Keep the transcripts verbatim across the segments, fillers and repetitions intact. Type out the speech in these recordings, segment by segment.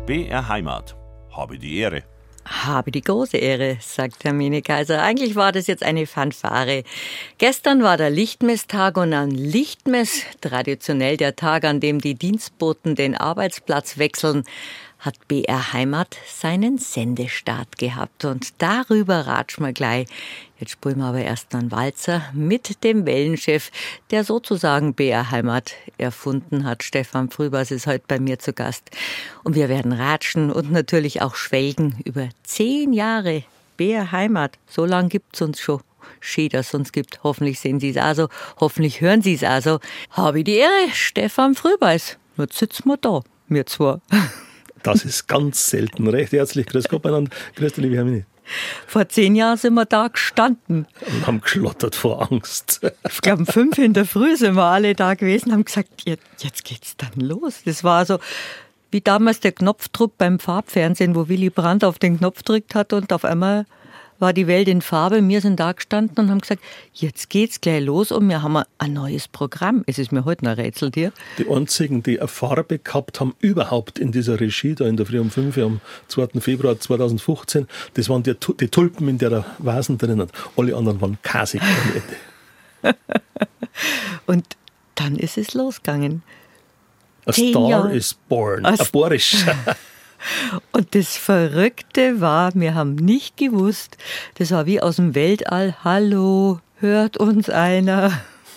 B R Heimat. Habe die Ehre. Habe die große Ehre, sagt Hermine Kaiser. Eigentlich war das jetzt eine Fanfare. Gestern war der Lichtmesstag und an Lichtmess, traditionell der Tag, an dem die Dienstboten den Arbeitsplatz wechseln, hat B R Heimat seinen Sendestart gehabt. Und darüber ratschen wir gleich. Jetzt spielen wir aber erst einen Walzer mit dem Wellenchef, der sozusagen B R Heimat erfunden hat. Stefan Frühbers ist heute bei mir zu Gast. Und wir werden ratschen und natürlich auch schwelgen über zehn Jahre B R Heimat. So lange gibt's uns schon. Schön, dass es uns gibt. Hoffentlich sehen Sie es auch so. Hoffentlich hören Sie es auch so. Habe ich die Ehre, Stefan Frühbers. Jetzt sitzen wir da, wir zwei. Das ist ganz selten. Recht herzlich. Grüß Gott miteinander. Grüß dich, liebe Hermine. Vor zehn Jahren sind wir da gestanden. Und haben geschlottert vor Angst. Ich glaube, um fünf in der Früh sind wir alle da gewesen und haben gesagt, jetzt, jetzt geht's dann los. Das war so wie damals der Knopfdruck beim Farbfernsehen, wo Willy Brandt auf den Knopf gedrückt hat und auf einmal war die Welt in Farbe. Wir sind da gestanden und haben gesagt, jetzt geht's gleich los und wir haben ein neues Programm. Es ist mir heute noch ein Rätsel dir. Die einzigen, die eine Farbe gehabt haben, überhaupt in dieser Regie, da in der Früh um fünf Uhr am zweiten Februar zweitausendfünfzehn, das waren die, die Tulpen in der Vasen drinnen. Alle anderen waren kasig am Ende. Und dann ist es losgegangen. A Star is born. A Borisch. Und das Verrückte war, wir haben nicht gewusst, das war wie aus dem Weltall, hallo, hört uns einer.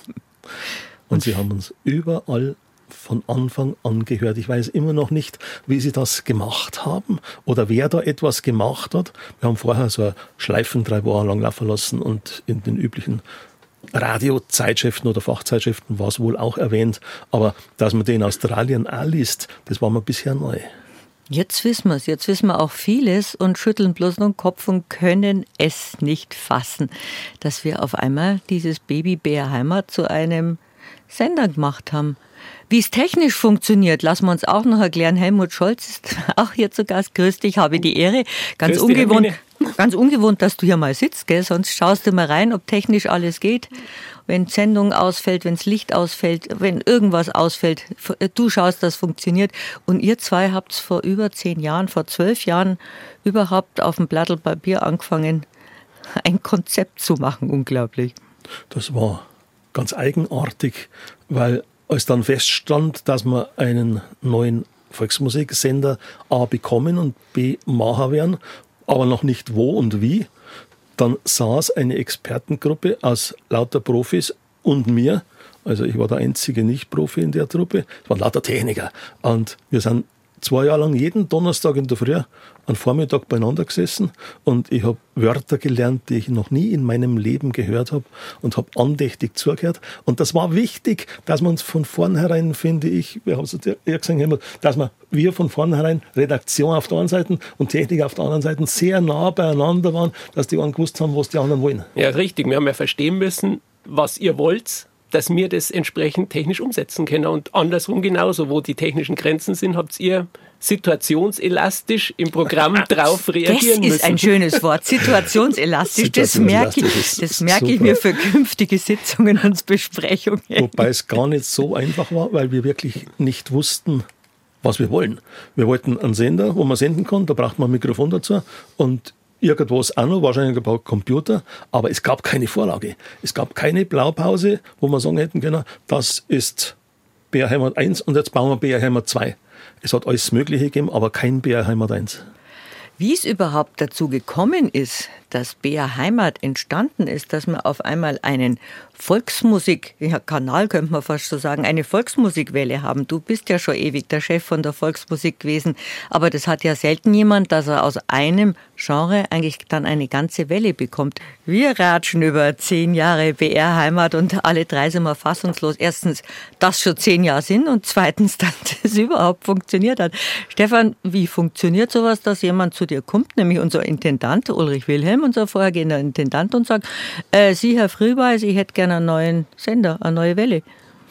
Und sie haben uns überall von Anfang an gehört. Ich weiß immer noch nicht, wie sie das gemacht haben oder wer da etwas gemacht hat. Wir haben vorher so eine Schleifen drei Wochen lang laufen lassen und in den üblichen Radiozeitschriften oder Fachzeitschriften war es wohl auch erwähnt. Aber dass man den in Australien auch liest, das war mir bisher neu. Jetzt wissen wir es, jetzt wissen wir auch vieles und schütteln bloß noch den Kopf und können es nicht fassen, dass wir auf einmal dieses Baby B R Heimat zu einem Sender gemacht haben. Wie es technisch funktioniert, lassen wir uns auch noch erklären. Helmut Scholz ist auch hier zu Gast. Grüß dich, habe die Ehre. Ganz Grüß ungewohnt, dich, ganz ungewohnt, dass du hier mal sitzt, gell? Sonst schaust du mal rein, ob technisch alles geht. Wenn Sendung ausfällt, wenn das Licht ausfällt, wenn irgendwas ausfällt, du schaust, dass es funktioniert. Und ihr zwei habt es vor über zehn Jahren, vor zwölf Jahren überhaupt auf dem Blattl Papier angefangen, ein Konzept zu machen. Unglaublich. Das war ganz eigenartig, weil als dann feststand, dass wir einen neuen Volksmusiksender A bekommen und B machen werden, aber noch nicht wo und wie, dann saß eine Expertengruppe aus lauter Profis und mir, also ich war der einzige Nicht-Profi in der Truppe, es waren lauter Techniker. Und wir sind zwei Jahre lang jeden Donnerstag in der Früh am Vormittag beieinander gesessen und ich habe Wörter gelernt, die ich noch nie in meinem Leben gehört habe und habe andächtig zugehört. Und das war wichtig, dass man uns von vornherein, finde ich, wir haben es ja gesagt, dass wir, wir von vornherein, Redaktion auf der einen Seite und Technik auf der anderen Seite, sehr nah beieinander waren, dass die einen gewusst haben, was die anderen wollen. Ja, richtig. Wir haben ja verstehen müssen, was ihr wollt, dass wir das entsprechend technisch umsetzen können. Und andersrum genauso, wo die technischen Grenzen sind, habt ihr situationselastisch im Programm drauf reagieren müssen. Das ist ein schönes Wort, situationselastisch. Das merke ich, das merke ich mir für künftige Sitzungen und Besprechungen. Wobei es gar nicht so einfach war, weil wir wirklich nicht wussten, was wir wollen. Wir wollten einen Sender, wo man senden kann, da braucht man ein Mikrofon dazu und irgendwas auch noch, wahrscheinlich ein paar Computer, aber es gab keine Vorlage. Es gab keine Blaupause, wo man sagen hätten können, das ist B R Heimat eins und jetzt bauen wir B R Heimat zwei. Es hat alles Mögliche gegeben, aber kein B R Heimat eins. Wie es überhaupt dazu gekommen ist, dass B R Heimat entstanden ist, dass man auf einmal einen Volksmusik, ja, Kanal könnte man fast so sagen, eine Volksmusikwelle haben. Du bist ja schon ewig der Chef von der Volksmusik gewesen, aber das hat ja selten jemand, dass er aus einem Genre eigentlich dann eine ganze Welle bekommt. Wir ratschen über zehn Jahre B R Heimat und alle drei sind wir fassungslos. Erstens, dass schon zehn Jahre sind und zweitens, dass das überhaupt funktioniert hat. Stefan, wie funktioniert sowas, dass jemand zu dir kommt, nämlich unser Intendant Ulrich Wilhelm, unser vorhergehender Intendant, und sagt, äh, Sie, Herr Frühbers, ich hätte gerne einen neuen Sender, eine neue Welle.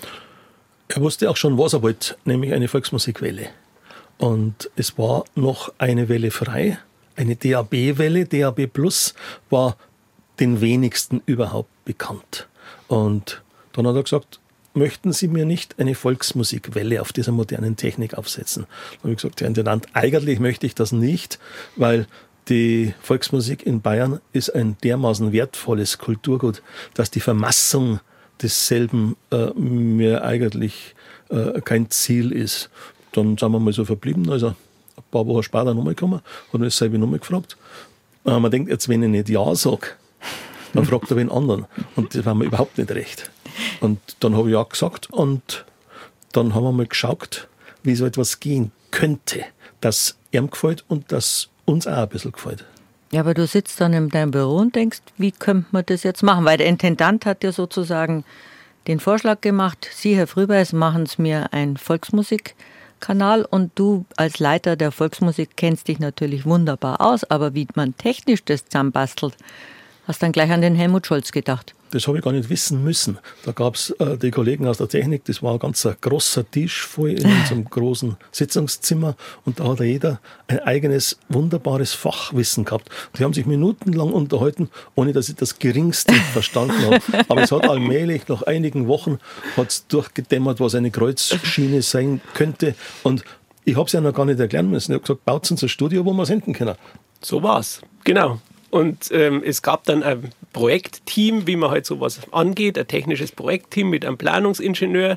Er wusste auch schon, was er wollte, nämlich eine Volksmusikwelle. Und es war noch eine Welle frei, eine D A B-Welle, D A B Plus, war den wenigsten überhaupt bekannt. Und dann hat er gesagt, möchten Sie mir nicht eine Volksmusikwelle auf dieser modernen Technik aufsetzen? Da habe ich gesagt, Herr Intendant, eigentlich möchte ich das nicht, weil die Volksmusik in Bayern ist ein dermaßen wertvolles Kulturgut, dass die Vermassung desselben äh, mir eigentlich äh, kein Ziel ist. Dann sind wir mal so verblieben, also ein paar Wochen später nochmal gekommen, hat uns selber nochmal gefragt. Äh, man denkt, jetzt wenn ich nicht Ja sage, dann fragt er wen anderen. Und das war mir überhaupt nicht recht. Und dann habe ich ja gesagt und dann haben wir mal geschaut, wie so etwas gehen könnte, das ihm gefällt und das uns auch ein bisschen gefällt. Ja, aber du sitzt dann in deinem Büro und denkst, wie könnte man das jetzt machen? Weil der Intendant hat ja sozusagen den Vorschlag gemacht, Sie, Herr Frühbeis, machen es mir ein Volksmusikkanal und du als Leiter der Volksmusik kennst dich natürlich wunderbar aus, aber wie man technisch das zusammenbastelt, hast dann gleich an den Helmut Scholz gedacht. Das habe ich gar nicht wissen müssen. Da gab es äh, die Kollegen aus der Technik, das war ein ganz ein großer Tisch voll in unserem großen Sitzungszimmer und da hat jeder ein eigenes, wunderbares Fachwissen gehabt. Die haben sich minutenlang unterhalten, ohne dass ich das Geringste verstanden habe. Aber es hat allmählich, nach einigen Wochen, hat's durchgedämmert, was eine Kreuzschiene sein könnte. Und ich habe es ja noch gar nicht erklären müssen. Ich habe gesagt, baut uns ein Studio, wo wir senden können. So war's, genau. Und ähm, es gab dann ein Projektteam, wie man halt sowas angeht, ein technisches Projektteam mit einem Planungsingenieur.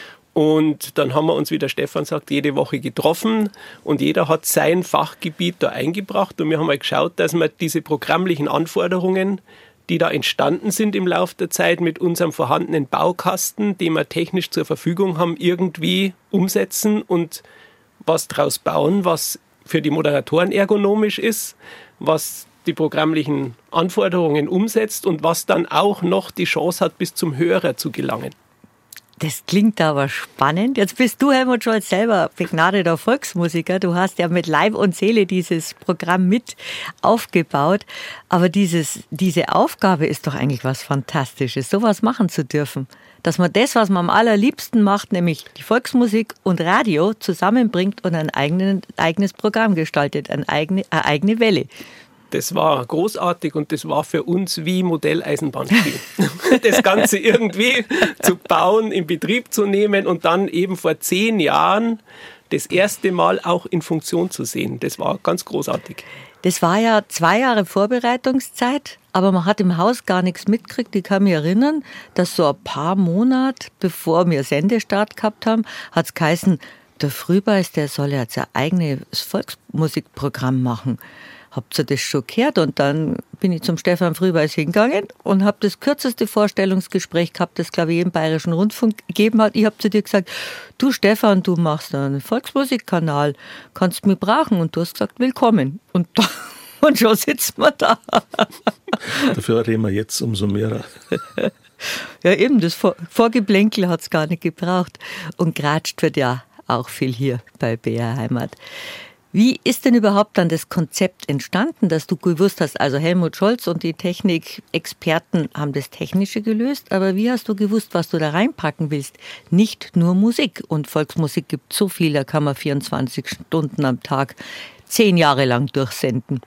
Und dann haben wir uns, wie der Stefan sagt, jede Woche getroffen und jeder hat sein Fachgebiet da eingebracht. Und wir haben halt geschaut, dass wir diese programmlichen Anforderungen, die da entstanden sind im Laufe der Zeit, mit unserem vorhandenen Baukasten, den wir technisch zur Verfügung haben, irgendwie umsetzen und was draus bauen, was für die Moderatoren ergonomisch ist, was die programmlichen Anforderungen umsetzt und was dann auch noch die Chance hat, bis zum Hörer zu gelangen. Das klingt aber spannend. Jetzt bist du, Helmut Scholz, selber begnadeter Volksmusiker. Du hast ja mit Leib und Seele dieses Programm mit aufgebaut. Aber dieses, diese Aufgabe ist doch eigentlich was Fantastisches, sowas machen zu dürfen. Dass man das, was man am allerliebsten macht, nämlich die Volksmusik und Radio, zusammenbringt und ein eigenen, eigenes Programm gestaltet, eine eigene, eine eigene Welle. Das war großartig und das war für uns wie Modelleisenbahnspiel. Das Ganze irgendwie zu bauen, in Betrieb zu nehmen und dann eben vor zehn Jahren das erste Mal auch in Funktion zu sehen. Das war ganz großartig. Das war ja zwei Jahre Vorbereitungszeit, aber man hat im Haus gar nichts mitgekriegt. Ich kann mich erinnern, dass so ein paar Monate, bevor wir Sendestart gehabt haben, hat es geheißen, der Frühbeis, der soll jetzt ein eigenes Volksmusikprogramm machen. Habt ihr das schon gehört? Und dann bin ich zum Stefan Frühbeis hingegangen und habe das kürzeste Vorstellungsgespräch gehabt, das, glaube ich, im Bayerischen Rundfunk gegeben hat. Ich habe zu dir gesagt, du Stefan, du machst einen Volksmusikkanal, kannst mich brauchen. Und du hast gesagt, willkommen. Und, da, und schon sitzen wir da. Dafür reden wir jetzt umso mehr. Ja eben, das Vor- Vorgeplänkel hat es gar nicht gebraucht. Und geratscht wird ja auch viel hier bei B R Heimat. Wie ist denn überhaupt dann das Konzept entstanden, dass du gewusst hast, also Helmut Scholz und die Technikexperten haben das Technische gelöst, aber wie hast du gewusst, was du da reinpacken willst? Nicht nur Musik, und Volksmusik gibt so viel, da kann man vierundzwanzig Stunden am Tag zehn Jahre lang durchsenden.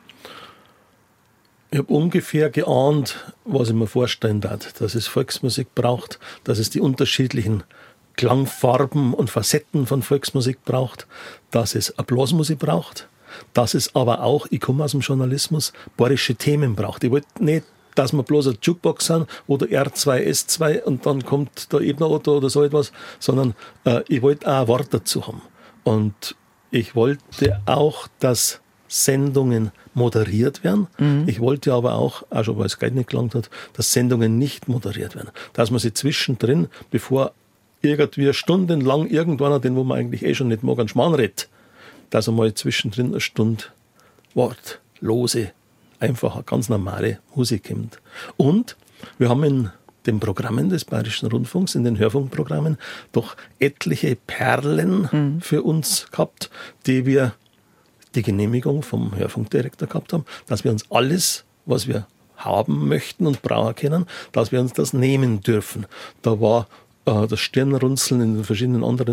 Ich habe ungefähr geahnt, was ich mir vorstellen darf, dass es Volksmusik braucht, dass es die unterschiedlichen Klangfarben und Facetten von Volksmusik braucht, dass es eine Blasmusik braucht, dass es aber auch, ich komme aus dem Journalismus, bayerische Themen braucht. Ich wollte nicht, dass wir bloß eine Jukebox sind oder R zwei S zwei und dann kommt der Ebner-Otto oder so etwas, sondern äh, ich wollte auch ein Wort dazu haben. Und ich wollte auch, dass Sendungen moderiert werden. Mhm. Ich wollte aber auch, auch schon weil es Geld nicht gelangt hat, dass Sendungen nicht moderiert werden. Dass man sie zwischendrin, bevor irgendwie stundenlang irgendwann, den wo man eigentlich eh schon nicht mag, einen Schmarrn redet, dass er mal zwischendrin eine Stunde wortlose, einfach ganz normale Musik kommt. Und wir haben in den Programmen des Bayerischen Rundfunks, in den Hörfunkprogrammen, doch etliche Perlen mhm. für uns gehabt, die wir die Genehmigung vom Hörfunkdirektor gehabt haben, dass wir uns alles, was wir haben möchten und brauchen können, dass wir uns das nehmen dürfen. Da war das Stirnrunzeln in den verschiedenen anderen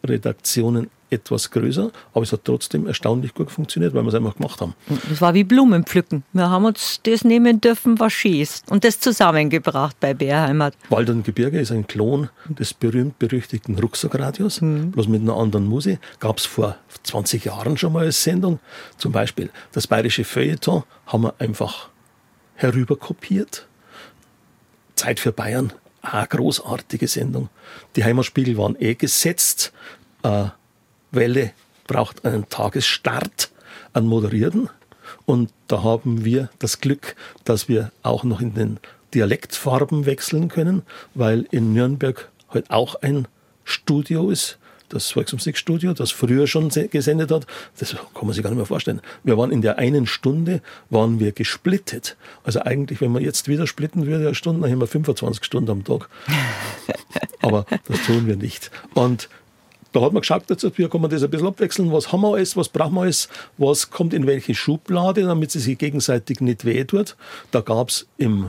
Redaktionen etwas größer, aber es hat trotzdem erstaunlich gut funktioniert, weil wir es einfach gemacht haben. Das war wie Blumenpflücken. Wir haben uns das nehmen dürfen, was schön ist. Und das zusammengebracht bei B R Heimat. Waldern Gebirge ist ein Klon des berühmt-berüchtigten Rucksackradios, mhm. bloß mit einer anderen Musik. Gab es vor zwanzig Jahren schon mal als Sendung. Zum Beispiel das bayerische Feuilleton haben wir einfach herüberkopiert. Zeit für Bayern, eine großartige Sendung. Die Heimatspiegel waren eh gesetzt. Äh, Welle braucht einen Tagesstart, einen moderierten. Und da haben wir das Glück, dass wir auch noch in den Dialektfarben wechseln können, weil in Nürnberg halt auch ein Studio ist, das Volksmusikstudio, das früher schon gesendet hat. Das kann man sich gar nicht mehr vorstellen. Wir waren in der einen Stunde, waren wir gesplittet. Also eigentlich, wenn man jetzt wieder splitten würde, eine Stunde, dann haben wir fünfundzwanzig Stunden am Tag. Aber das tun wir nicht. Und da hat man geschaut, wie kann man das ein bisschen abwechseln, was haben wir alles, was brauchen wir alles, was kommt in welche Schublade, damit sie sich gegenseitig nicht wehtut. Da gab es im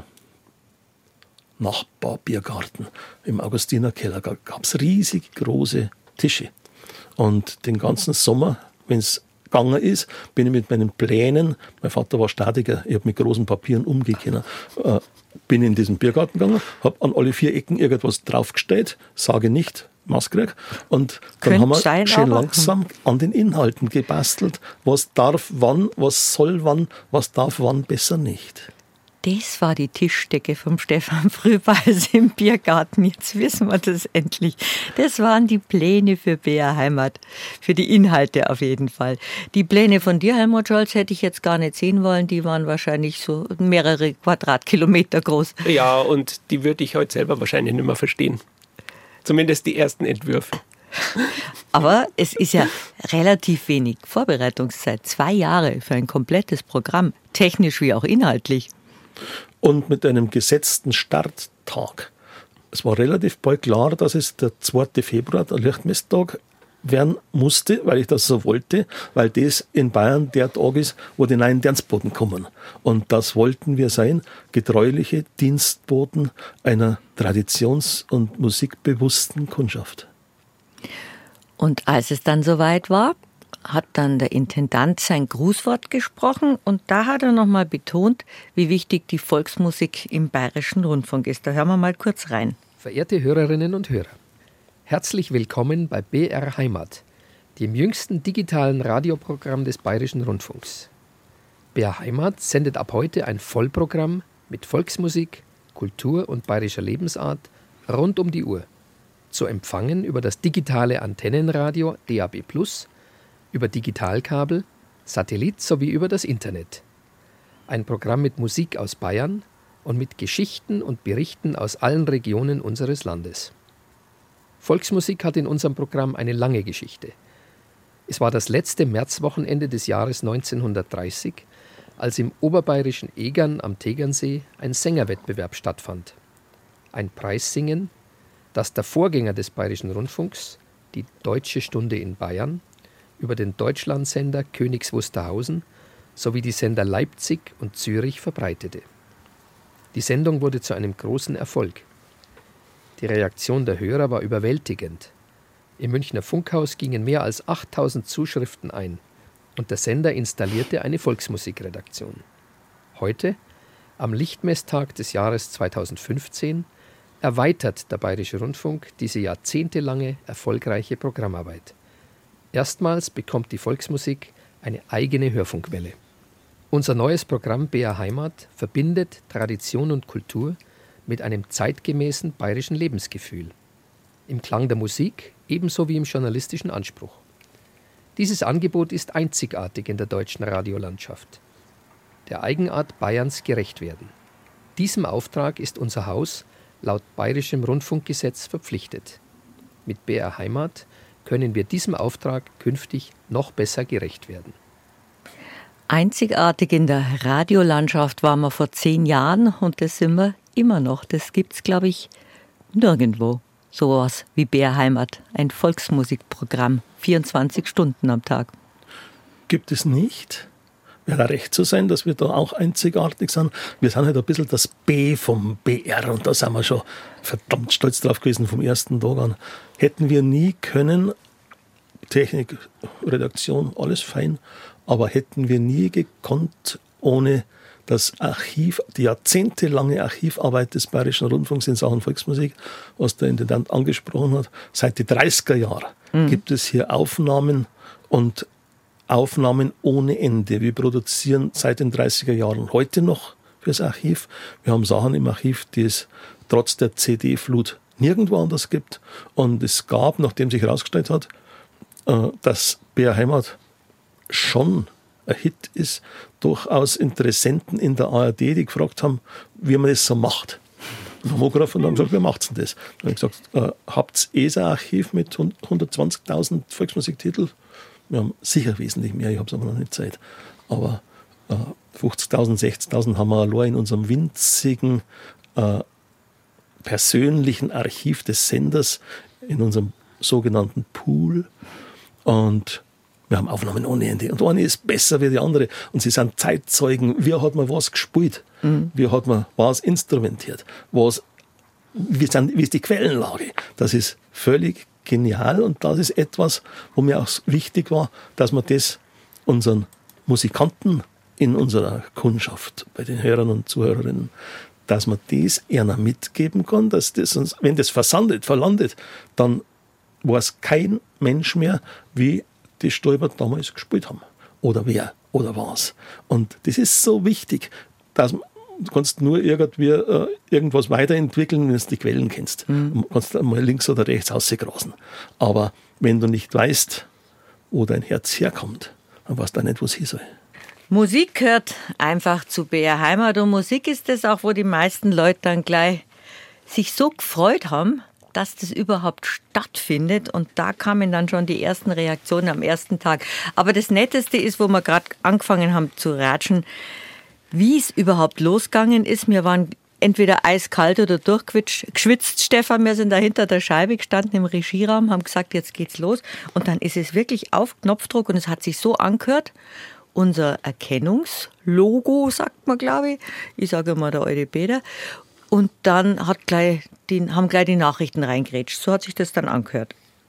Nachbarbiergarten, im Augustinerkeller, gab es riesig große Tische. Und den ganzen Sommer, wenn es gegangen ist, bin ich mit meinen Plänen, mein Vater war Statiker, ich habe mit großen Papieren umgehen, äh, bin in diesen Biergarten gegangen, habe an alle vier Ecken irgendwas draufgestellt, sage nicht, Maskrieg. Und dann Könnt haben wir sein, schön langsam an den Inhalten gebastelt. Was darf wann, was soll wann, was darf wann besser nicht. Das war die Tischdecke vom Stefan Frühbeis im Biergarten. Jetzt wissen wir das endlich. Das waren die Pläne für B R Heimat. Für die Inhalte auf jeden Fall. Die Pläne von dir, Helmut Scholz, hätte ich jetzt gar nicht sehen wollen. Die waren wahrscheinlich so mehrere Quadratkilometer groß. Ja, und die würde ich heute selber wahrscheinlich nicht mehr verstehen. Zumindest die ersten Entwürfe. Aber es ist ja relativ wenig Vorbereitungszeit. Zwei Jahre für ein komplettes Programm. Technisch wie auch inhaltlich. Und mit einem gesetzten Starttag. Es war relativ bald klar, dass es der zweite Februar, der Lichtmesstag, werden musste, weil ich das so wollte, weil das in Bayern der Tag ist, wo die neuen Dienstboten kommen. Und das wollten wir sein, getreuliche Dienstboten einer traditions- und musikbewussten Kundschaft. Und als es dann soweit war, hat dann der Intendant sein Grußwort gesprochen und da hat er nochmal betont, wie wichtig die Volksmusik im Bayerischen Rundfunk ist. Da hören wir mal kurz rein. Verehrte Hörerinnen und Hörer, herzlich willkommen bei B R Heimat, dem jüngsten digitalen Radioprogramm des Bayerischen Rundfunks. B R Heimat sendet ab heute ein Vollprogramm mit Volksmusik, Kultur und bayerischer Lebensart rund um die Uhr. Zu empfangen über das digitale Antennenradio D A B plus, über Digitalkabel, Satellit sowie über das Internet. Ein Programm mit Musik aus Bayern und mit Geschichten und Berichten aus allen Regionen unseres Landes. Volksmusik hat in unserem Programm eine lange Geschichte. Es war das letzte Märzwochenende des Jahres neunzehnhundertdreißig, als im oberbayerischen Egern am Tegernsee ein Sängerwettbewerb stattfand. Ein Preissingen, das der Vorgänger des Bayerischen Rundfunks, die Deutsche Stunde in Bayern, über den Deutschlandsender Königs Wusterhausen sowie die Sender Leipzig und Zürich verbreitete. Die Sendung wurde zu einem großen Erfolg. Die Reaktion der Hörer war überwältigend. Im Münchner Funkhaus gingen mehr als achttausend Zuschriften ein und der Sender installierte eine Volksmusikredaktion. Heute, am Lichtmesstag des Jahres zweitausendfünfzehn, erweitert der Bayerische Rundfunk diese jahrzehntelange erfolgreiche Programmarbeit. Erstmals bekommt die Volksmusik eine eigene Hörfunkwelle. Unser neues Programm B R Heimat verbindet Tradition und Kultur mit einem zeitgemäßen bayerischen Lebensgefühl. Im Klang der Musik ebenso wie im journalistischen Anspruch. Dieses Angebot ist einzigartig in der deutschen Radiolandschaft. Der Eigenart Bayerns gerecht werden. Diesem Auftrag ist unser Haus laut Bayerischem Rundfunkgesetz verpflichtet. Mit B R Heimat können wir diesem Auftrag künftig noch besser gerecht werden. Einzigartig in der Radiolandschaft waren wir vor zehn Jahren und das sind wir immer noch. Das gibt's, glaube ich, nirgendwo. Sowas wie B R Heimat, ein Volksmusikprogramm, vierundzwanzig Stunden am Tag. Gibt es nicht? Wäre recht zu sein, dass wir da auch einzigartig sind. Wir sind halt ein bisschen das B vom B R und da sind wir schon verdammt stolz drauf gewesen vom ersten Tag an. Hätten wir nie können, Technik, Redaktion, alles fein. Aber hätten wir nie gekonnt, ohne das Archiv, die jahrzehntelange Archivarbeit des Bayerischen Rundfunks in Sachen Volksmusik, was der Intendant angesprochen hat. Seit den dreißiger Jahren mhm. gibt es hier Aufnahmen und Aufnahmen ohne Ende. Wir produzieren seit den dreißiger Jahren heute noch fürs Archiv. Wir haben Sachen im Archiv, die es trotz der C D-Flut nirgendwo anders gibt. Und es gab, nachdem sich herausgestellt hat, dass B R Heimat schon ein Hit ist, durchaus Interessenten in der A R D, die gefragt haben, wie man das so macht. Dann haben wir gerufen und haben gesagt, wie macht's denn das? Dann habe ich gesagt, äh, habt ihr E S A-Archiv mit hundertzwanzigtausend Volksmusiktitel? Wir haben sicher wesentlich mehr, ich habe es aber noch nicht Zeit. Aber äh, fünfzigtausend, sechzigtausend haben wir allein in unserem winzigen äh, persönlichen Archiv des Senders, in unserem sogenannten Pool. Und wir haben Aufnahmen ohne Ende. Und eine ist besser wie die andere. Und sie sind Zeitzeugen. Wie hat man was gespielt? Mhm. Wie hat man was instrumentiert? Was, wie, sind, wie ist die Quellenlage? Das ist völlig genial. Und das ist etwas, wo mir auch wichtig war, dass man das unseren Musikanten in unserer Kundschaft, bei den Hörern und Zuhörerinnen, dass man das einer mitgeben kann, dass das, wenn das versandet, verlandet, dann weiß kein Mensch mehr, wie die Stolpert damals gespielt haben. Oder wer oder was. Und das ist so wichtig, dass man, du kannst nur irgendwie äh, irgendwas weiterentwickeln, wenn du die Quellen kennst. Mhm. Du kannst mal links oder rechts rausgrasen. Aber wenn du nicht weißt, wo dein Herz herkommt, dann weißt du auch nicht, wo es hin soll. Musik gehört einfach zu B R Heimat und Musik ist das auch, wo die meisten Leute dann gleich sich so gefreut haben, dass das überhaupt stattfindet. Und da kamen dann schon die ersten Reaktionen am ersten Tag. Aber das Netteste ist, wo wir gerade angefangen haben zu ratschen, wie es überhaupt losgegangen ist. Wir waren entweder eiskalt oder durchgeschwitzt, Stefan. Wir sind da hinter der Scheibe gestanden im Regieraum, haben gesagt, jetzt geht's los. Und dann ist es wirklich auf Knopfdruck und es hat sich so angehört. Unser Erkennungslogo, sagt man, glaube ich. Ich sage immer der alte Peter. Und dann hat gleich die, haben gleich die Nachrichten reingerätscht. So hat sich das dann angehört.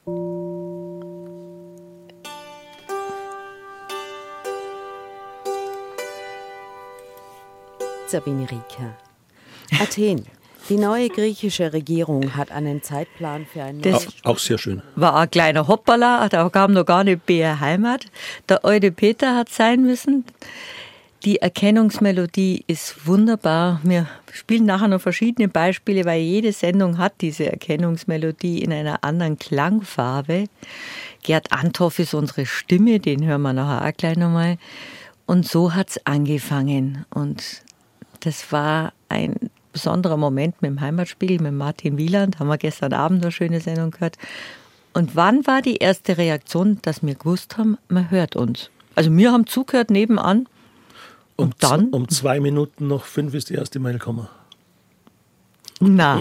Sabine Rieker. Athen. Die neue griechische Regierung hat einen Zeitplan für ein Das auch sehr schön. War ein kleiner Hoppala, da kam noch gar nicht B R Heimat. Der alte Peter hat sein müssen. Die Erkennungsmelodie ist wunderbar. Wir spielen nachher noch verschiedene Beispiele, weil jede Sendung hat diese Erkennungsmelodie in einer anderen Klangfarbe. Gerd Anthoff ist unsere Stimme, den hören wir nachher auch gleich nochmal. Und so hat es angefangen. Und das war ein besonderer Moment mit dem Heimatspiegel, mit Martin Wieland. Haben wir gestern Abend eine schöne Sendung gehört. Und wann war die erste Reaktion, dass wir gewusst haben, man hört uns? Also wir haben zugehört nebenan. Und um, dann? Um zwei Minuten nach fünf ist die erste Mail gekommen. Na.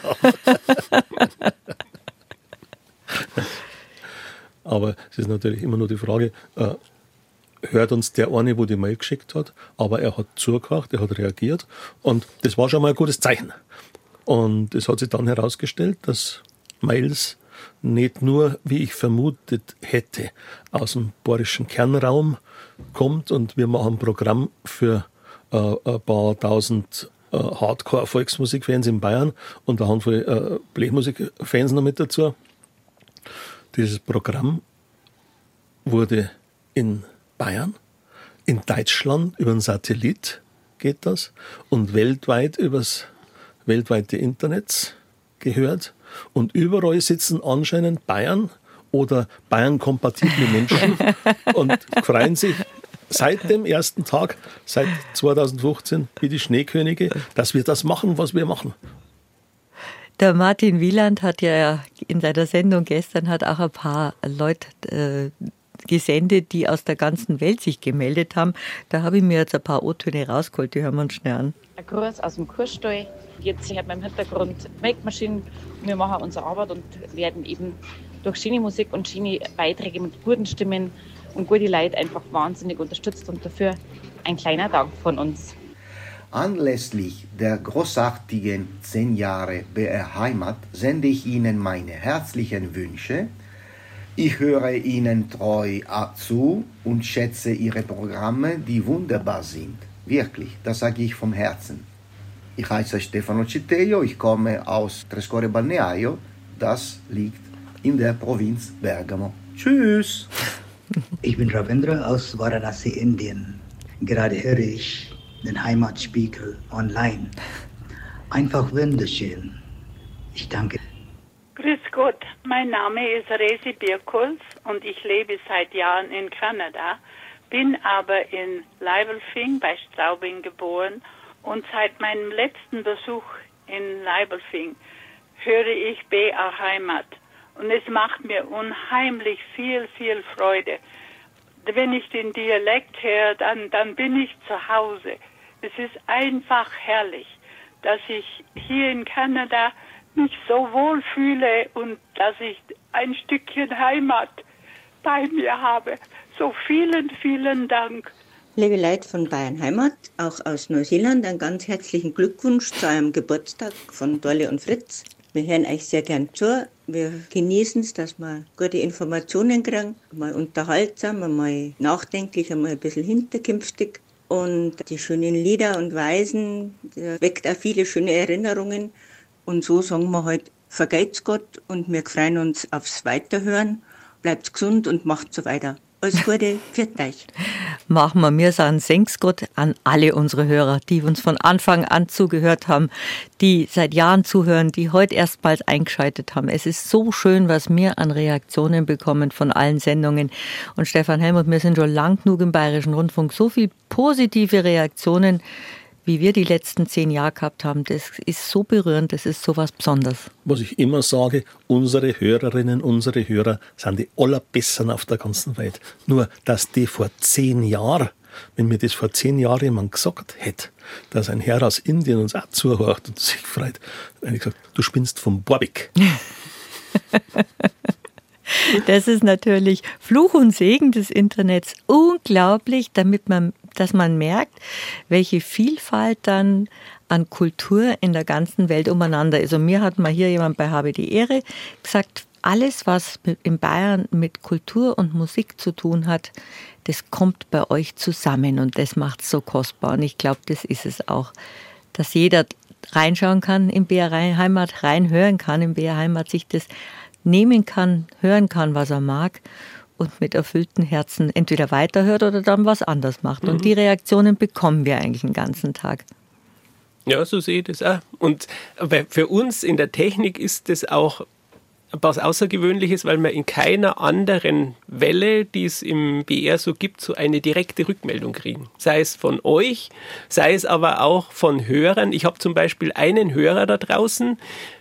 Aber es ist natürlich immer nur die Frage, äh, hört uns der eine, wo die Mail geschickt hat, aber er hat zugehört, er hat reagiert und das war schon mal ein gutes Zeichen. Und es hat sich dann herausgestellt, dass Mails nicht nur, wie ich vermutet hätte, aus dem bayerischen Kernraum kommt und wir machen ein Programm für äh, ein paar tausend äh, Hardcore-Volksmusikfans in Bayern und eine Handvoll äh, Blechmusikfans noch mit dazu. Dieses Programm wurde in Bayern, in Deutschland über einen Satellit geht das und weltweit übers weltweite Internet gehört. Und überall sitzen anscheinend Bayern oder Bayern-kompatible Menschen und freuen sich seit dem ersten Tag, seit zweitausendfünfzehn, wie die Schneekönige, dass wir das machen, was wir machen. Der Martin Wieland hat ja in seiner Sendung gestern hat auch ein paar Leute äh, gesendet, die aus der ganzen Welt sich gemeldet haben. Da habe ich mir jetzt ein paar O-Töne rausgeholt, die hören wir uns schnell an. Ein Gruß aus dem Kursstall. Jetzt hört man im Hintergrund Melkmaschinen. Wir machen unsere Arbeit und werden eben durch schöne Musik und schöne Beiträge mit guten Stimmen und gute Leute einfach wahnsinnig unterstützt und dafür ein kleiner Dank von uns. Anlässlich der großartigen zehn Jahre B R Heimat sende ich Ihnen meine herzlichen Wünsche Ich höre Ihnen treu zu und schätze Ihre Programme, die wunderbar sind. Wirklich, das sage ich vom Herzen. Ich heiße Stefano Citteio, ich komme aus Trescore Balneaio, das liegt in der Provinz Bergamo. Tschüss! Ich bin Ravindra aus Varanasi, Indien. Gerade höre ich den Heimatspiegel online. Einfach wunderschön. Ich danke. Grüß Gott, mein Name ist Resi Birkuls und ich lebe seit Jahren in Kanada, bin aber in Leibelfing bei Straubing geboren und seit meinem letzten Besuch in Leibelfing höre ich B R Heimat und es macht mir unheimlich viel, viel Freude. Wenn ich den Dialekt höre, dann, dann bin ich zu Hause. Es ist einfach herrlich, dass ich hier in Kanada mich so wohl fühle und dass ich ein Stückchen Heimat bei mir habe. So vielen, vielen Dank. Liebe Leute von Bayern Heimat, auch aus Neuseeland, einen ganz herzlichen Glückwunsch zu eurem Geburtstag von Dorle und Fritz. Wir hören euch sehr gern zu. Wir genießen es, dass wir gute Informationen kriegen, mal unterhaltsam, mal nachdenklich, mal ein bisschen hinterkünftig. Und die schönen Lieder und Weisen, das weckt auch viele schöne Erinnerungen. Und so sagen wir halt, vergeht's Gott und wir freuen uns aufs Weiterhören. Bleibt gesund und macht so weiter. Alles Gute, pfiat euch. Machen wir, wir sagen Senks Gott an alle unsere Hörer, die uns von Anfang an zugehört haben, die seit Jahren zuhören, die heute erstmals eingeschaltet haben. Es ist so schön, was wir an Reaktionen bekommen von allen Sendungen. Und Stefan Helmut, wir sind schon lang genug im Bayerischen Rundfunk. So viel positive Reaktionen, wie wir die letzten zehn Jahre gehabt haben, das ist so berührend, das ist so was Besonderes. Was ich immer sage, unsere Hörerinnen, unsere Hörer sind die allerbesseren auf der ganzen Welt. Nur, dass die vor zehn Jahren, wenn mir das vor zehn Jahren jemand gesagt hätte, dass ein Herr aus Indien uns auch zuhört und sich freut, habe ich gesagt, du spinnst vom Borbig. Das ist natürlich Fluch und Segen des Internets. Unglaublich, damit man, dass man merkt, welche Vielfalt dann an Kultur in der ganzen Welt umeinander ist. Und mir hat mal hier jemand bei Habe die Ehre gesagt, alles, was in Bayern mit Kultur und Musik zu tun hat, das kommt bei euch zusammen und das macht es so kostbar. Und ich glaube, das ist es auch, dass jeder reinschauen kann in B R Heimat, reinhören kann in B R Heimat, sich das nehmen kann, hören kann, was er mag und mit erfüllten Herzen entweder weiterhört oder dann was anderes macht. Mhm. Und die Reaktionen bekommen wir eigentlich den ganzen Tag. Ja, so sehe ich das auch. Und für uns in der Technik ist das auch was Außergewöhnliches, weil wir in keiner anderen Welle, die es im B R so gibt, so eine direkte Rückmeldung kriegen. Sei es von euch, sei es aber auch von Hörern. Ich habe zum Beispiel einen Hörer da draußen,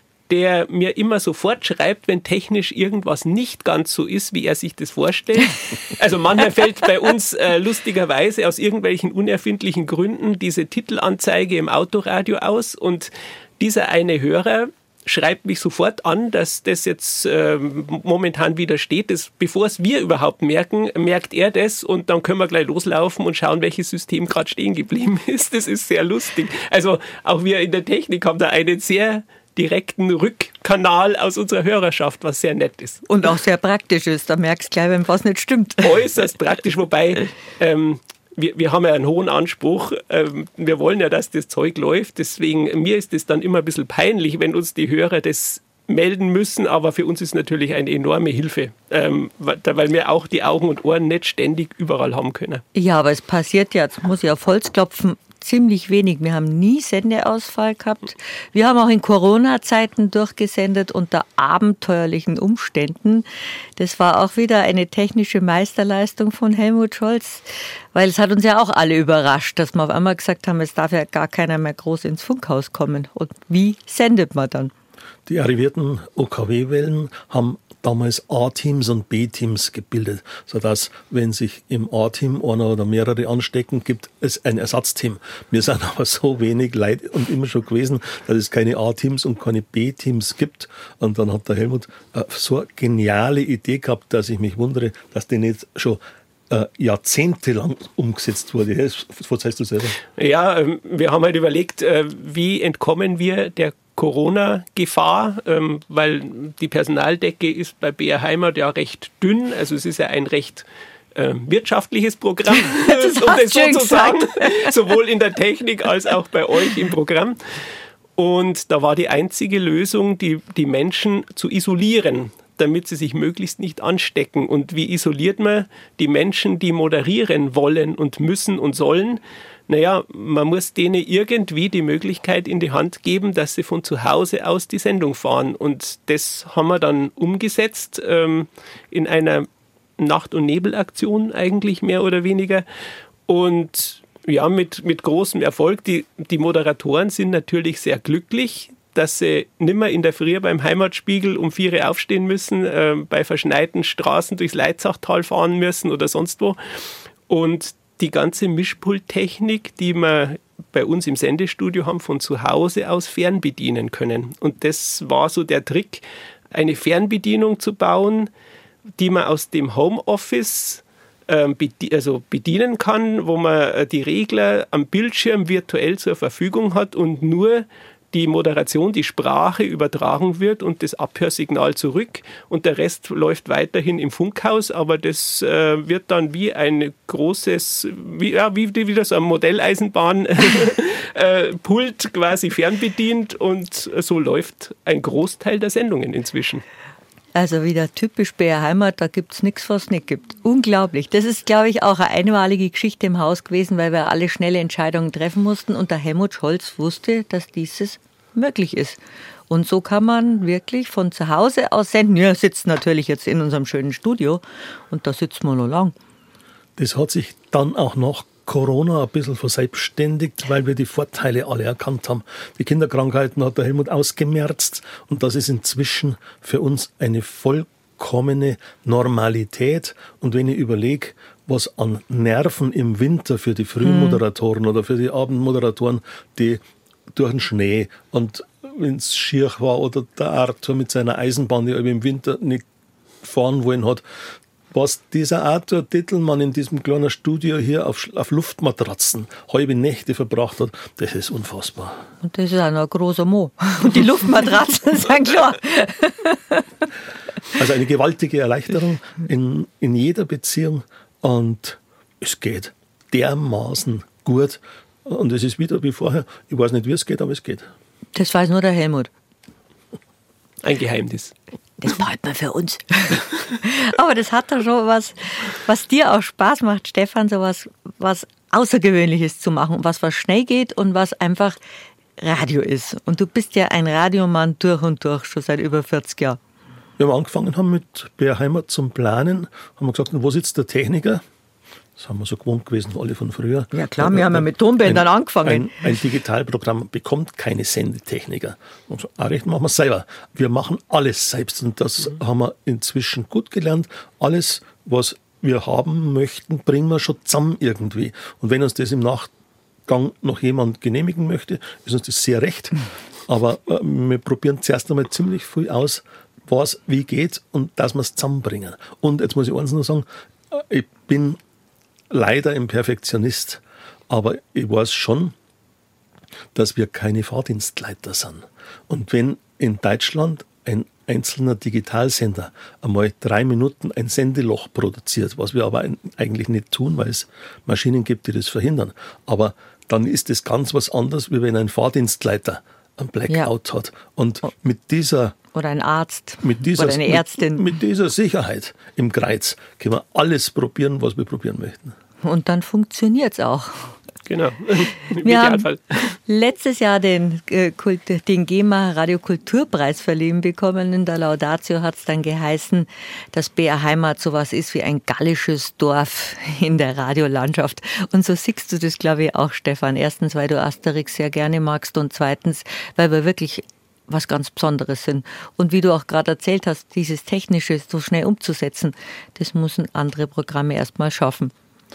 der mir immer sofort schreibt, wenn technisch irgendwas nicht ganz so ist, wie er sich das vorstellt. Also manchmal fällt bei uns äh, lustigerweise aus irgendwelchen unerfindlichen Gründen diese Titelanzeige im Autoradio aus und dieser eine Hörer schreibt mich sofort an, dass das jetzt äh, momentan wieder steht. Das, bevor es wir überhaupt merken, merkt er das und dann können wir gleich loslaufen und schauen, welches System gerade stehen geblieben ist. Das ist sehr lustig. Also auch wir in der Technik haben da einen sehr direkten Rückkanal aus unserer Hörerschaft, was sehr nett ist. Und auch sehr praktisch ist. Da merkst du gleich, wenn was nicht stimmt. Äußerst praktisch, wobei ähm, wir, wir haben ja einen hohen Anspruch. Ähm, wir wollen ja, dass das Zeug läuft. Deswegen, mir ist es dann immer ein bisschen peinlich, wenn uns die Hörer das melden müssen. Aber für uns ist natürlich eine enorme Hilfe, ähm, weil wir auch die Augen und Ohren nicht ständig überall haben können. Ja, aber es passiert ja, jetzt muss ich auf Holz klopfen, ziemlich wenig. Wir haben nie Sendeausfall gehabt. Wir haben auch in Corona-Zeiten durchgesendet unter abenteuerlichen Umständen. Das war auch wieder eine technische Meisterleistung von Helmut Scholz, weil es hat uns ja auch alle überrascht, dass wir auf einmal gesagt haben, es darf ja gar keiner mehr groß ins Funkhaus kommen. Und wie sendet man dann? Die arrivierten O K W-Wellen haben damals A-Teams und B-Teams gebildet, sodass, wenn sich im A-Team einer oder mehrere anstecken, gibt es ein Ersatzteam. Wir sind aber so wenig Leute und immer schon gewesen, dass es keine A-Teams und keine B-Teams gibt. Und dann hat der Helmut äh, so eine geniale Idee gehabt, dass ich mich wundere, dass die nicht schon äh, jahrzehntelang umgesetzt wurde. Was sagst du selber? Ja, wir haben halt überlegt, wie entkommen wir der Corona-Gefahr, ähm, weil die Personaldecke ist bei B R Heimat ja recht dünn. Also es ist ja ein recht äh, wirtschaftliches Programm, das um das so zu sagen, gesagt. sowohl in der Technik als auch bei euch im Programm. Und da war die einzige Lösung, die, die Menschen zu isolieren, damit sie sich möglichst nicht anstecken. Und wie isoliert man die Menschen, die moderieren wollen und müssen und sollen? Naja, man muss denen irgendwie die Möglichkeit in die Hand geben, dass sie von zu Hause aus die Sendung fahren. Und das haben wir dann umgesetzt ähm, in einer Nacht- und Nebelaktion eigentlich mehr oder weniger. Und ja, mit, mit großem Erfolg. Die, die Moderatoren sind natürlich sehr glücklich, dass sie nimmer in der Früh beim Heimatspiegel um vier Uhr aufstehen müssen, äh, bei verschneiten Straßen durchs Leitzachtal fahren müssen oder sonst wo. Und die ganze Mischpulttechnik, die wir bei uns im Sendestudio haben, von zu Hause aus fernbedienen können. Und das war so der Trick, eine Fernbedienung zu bauen, die man aus dem Homeoffice ähm, bedi- also bedienen kann, wo man die Regler am Bildschirm virtuell zur Verfügung hat und nur die Moderation, die Sprache übertragen wird und das Abhörsignal zurück und der Rest läuft weiterhin im Funkhaus, aber das äh, wird dann wie ein großes, wie, ja, wie, wie das ein Modelleisenbahn äh, Pult quasi fernbedient und so läuft ein Großteil der Sendungen inzwischen. Also wieder typisch B R Heimat, da gibt's nichts, was es nicht gibt. Unglaublich. Das ist, glaube ich, auch eine einmalige Geschichte im Haus gewesen, weil wir alle schnelle Entscheidungen treffen mussten und der Helmut Scholz wusste, dass dieses möglich ist. Und so kann man wirklich von zu Hause aus senden. Wir sitzen natürlich jetzt in unserem schönen Studio und da sitzen wir noch lang. Das hat sich dann auch nach Corona ein bisschen verselbstständigt, weil wir die Vorteile alle erkannt haben. Die Kinderkrankheiten hat der Helmut ausgemerzt und das ist inzwischen für uns eine vollkommene Normalität. Und wenn ich überlege, was an Nerven im Winter für die Frühmoderatoren oder für die Abendmoderatoren, die durch den Schnee und wenn es schier war oder der Arthur mit seiner Eisenbahn, die im Winter nicht fahren wollen hat, was dieser Arthur Dittelmann in diesem kleinen Studio hier auf, auf Luftmatratzen halbe Nächte verbracht hat, das ist unfassbar. Und das ist auch noch ein großer Mo. Und die Luftmatratzen sind klar. Also eine gewaltige Erleichterung in, in jeder Beziehung und es geht dermaßen gut. Und es ist wieder wie vorher, ich weiß nicht, wie es geht, aber es geht. Das weiß nur der Helmut. Ein Geheimnis. Das behalten wir für uns. Aber das hat doch schon was, was dir auch Spaß macht, Stefan, so was, was Außergewöhnliches zu machen, was was schnell geht und was einfach Radio ist. Und du bist ja ein Radiomann durch und durch, schon seit über vierzig Jahren. Wir haben angefangen haben mit B R Heimat zum Planen, haben wir gesagt, wo sitzt der Techniker? Das haben wir so gewohnt gewesen, alle von früher. Ja klar, wir haben ja mit Tonbändern ein, angefangen. Ein, ein Digitalprogramm bekommt keine Sendetechniker. Und so, ah, recht, machen wir es selber. Wir machen alles selbst und das mhm. haben wir inzwischen gut gelernt. Alles, was wir haben möchten, bringen wir schon zusammen irgendwie. Und wenn uns das im Nachgang noch jemand genehmigen möchte, ist uns das sehr recht. Aber äh, wir probieren zuerst einmal ziemlich viel aus, was wie geht und dass wir es zusammenbringen. Und jetzt muss ich eins noch sagen, ich bin leider ein Perfektionist, aber ich weiß schon, dass wir keine Fahrdienstleiter sind. Und wenn in Deutschland ein einzelner Digitalsender einmal drei Minuten ein Sendeloch produziert, was wir aber eigentlich nicht tun, weil es Maschinen gibt, die das verhindern, aber dann ist es ganz was anderes, wie wenn ein Fahrdienstleiter einen Blackout ja. hat. Und mit dieser Oder ein Arzt mit dieser, oder eine Ärztin. Mit, mit dieser Sicherheit im Kreuz können wir alles probieren, was wir probieren möchten. Und dann funktioniert es auch. Genau. Wir haben letztes Jahr den, äh, Kult, den GEMA Radiokulturpreis verliehen bekommen. In der Laudatio hat es dann geheißen, dass B R Heimat sowas ist wie ein gallisches Dorf in der Radiolandschaft. Und so siehst du das, glaube ich, auch, Stefan. Erstens, weil du Asterix sehr gerne magst und zweitens, weil wir wirklich was ganz Besonderes sind. Und wie du auch gerade erzählt hast, dieses Technische so schnell umzusetzen, das müssen andere Programme erstmal schaffen.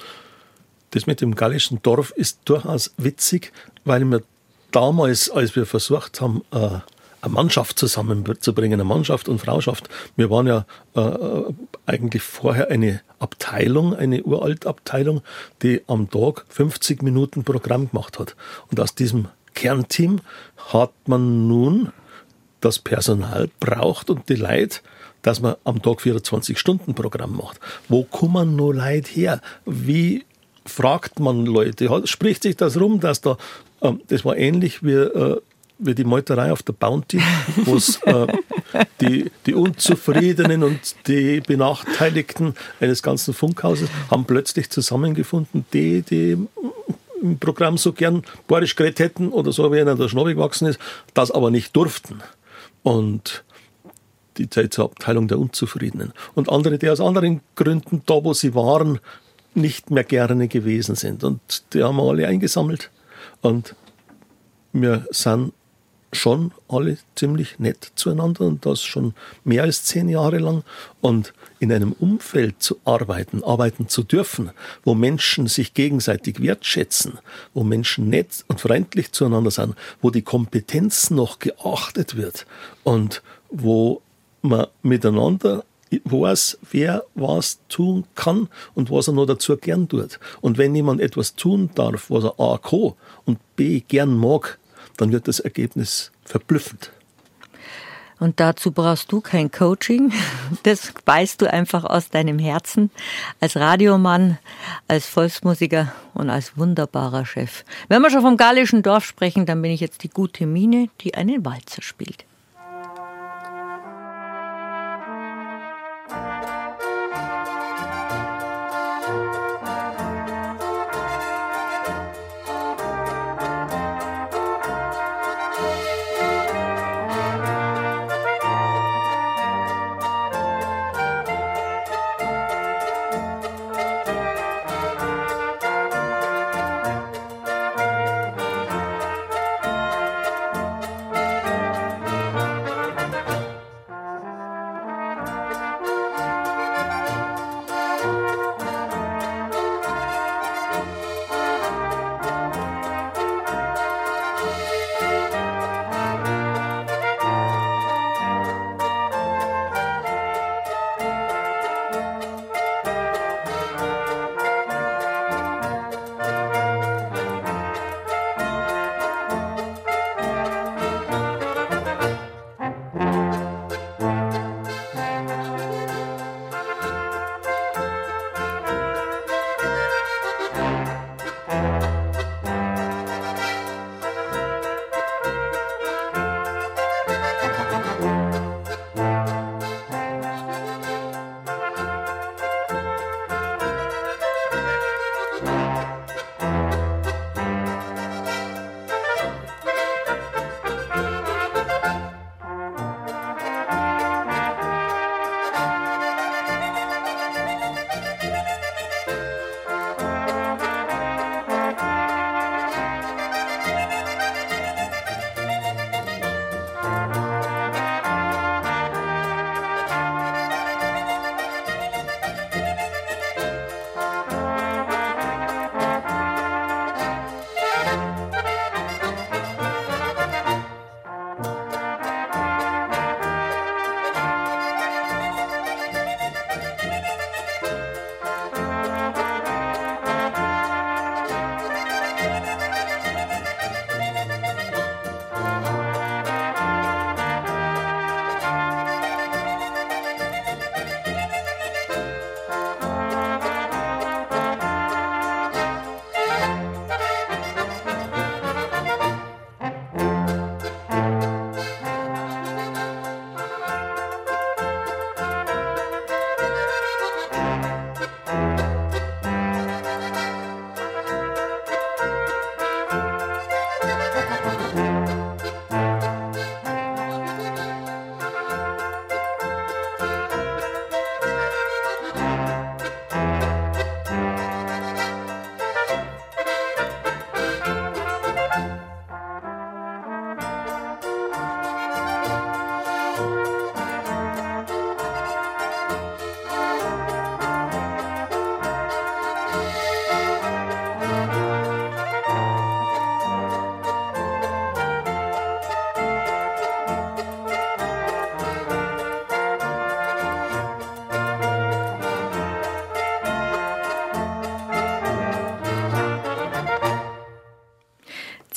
Das mit dem gallischen Dorf ist durchaus witzig, weil wir damals, als wir versucht haben, eine Mannschaft zusammenzubringen, eine Mannschaft und Frauschaft, wir waren ja äh, eigentlich vorher eine Abteilung, eine Uraltabteilung, die am Tag fünfzig Minuten Programm gemacht hat. Und aus diesem Kernteam hat man nun das Personal braucht und die Leute, dass man am Tag vierundzwanzig-Stunden-Programm macht. Wo kommen noch Leute her? Wie fragt man Leute? Spricht sich das rum, dass da, äh, das war ähnlich wie, äh, wie die Meuterei auf der Bounty, wo es äh, die, die Unzufriedenen und die Benachteiligten eines ganzen Funkhauses haben plötzlich zusammengefunden, die, die im Programm so gern bayerisch geredet hätten oder so, wie einer der Schnabel gewachsen ist, das aber nicht durften. Und die Zeit zur Abteilung der Unzufriedenen. Und andere, die aus anderen Gründen, da wo sie waren, nicht mehr gerne gewesen sind. Und die haben wir alle eingesammelt. Und wir sind schon alle ziemlich nett zueinander und das schon mehr als zehn Jahre lang. Und in einem Umfeld zu arbeiten, arbeiten zu dürfen, wo Menschen sich gegenseitig wertschätzen, wo Menschen nett und freundlich zueinander sind, wo die Kompetenz noch geachtet wird und wo man miteinander weiß, wer was tun kann und was er noch dazu gern tut. Und wenn jemand etwas tun darf, was er A kann und B gern mag, dann wird das Ergebnis verblüffend. Und dazu brauchst du kein Coaching. Das weißt du einfach aus deinem Herzen. Als Radiomann, als Volksmusiker und als wunderbarer Chef. Wenn wir schon vom gallischen Dorf sprechen, dann bin ich jetzt die gute Mine, die einen Walzer spielt.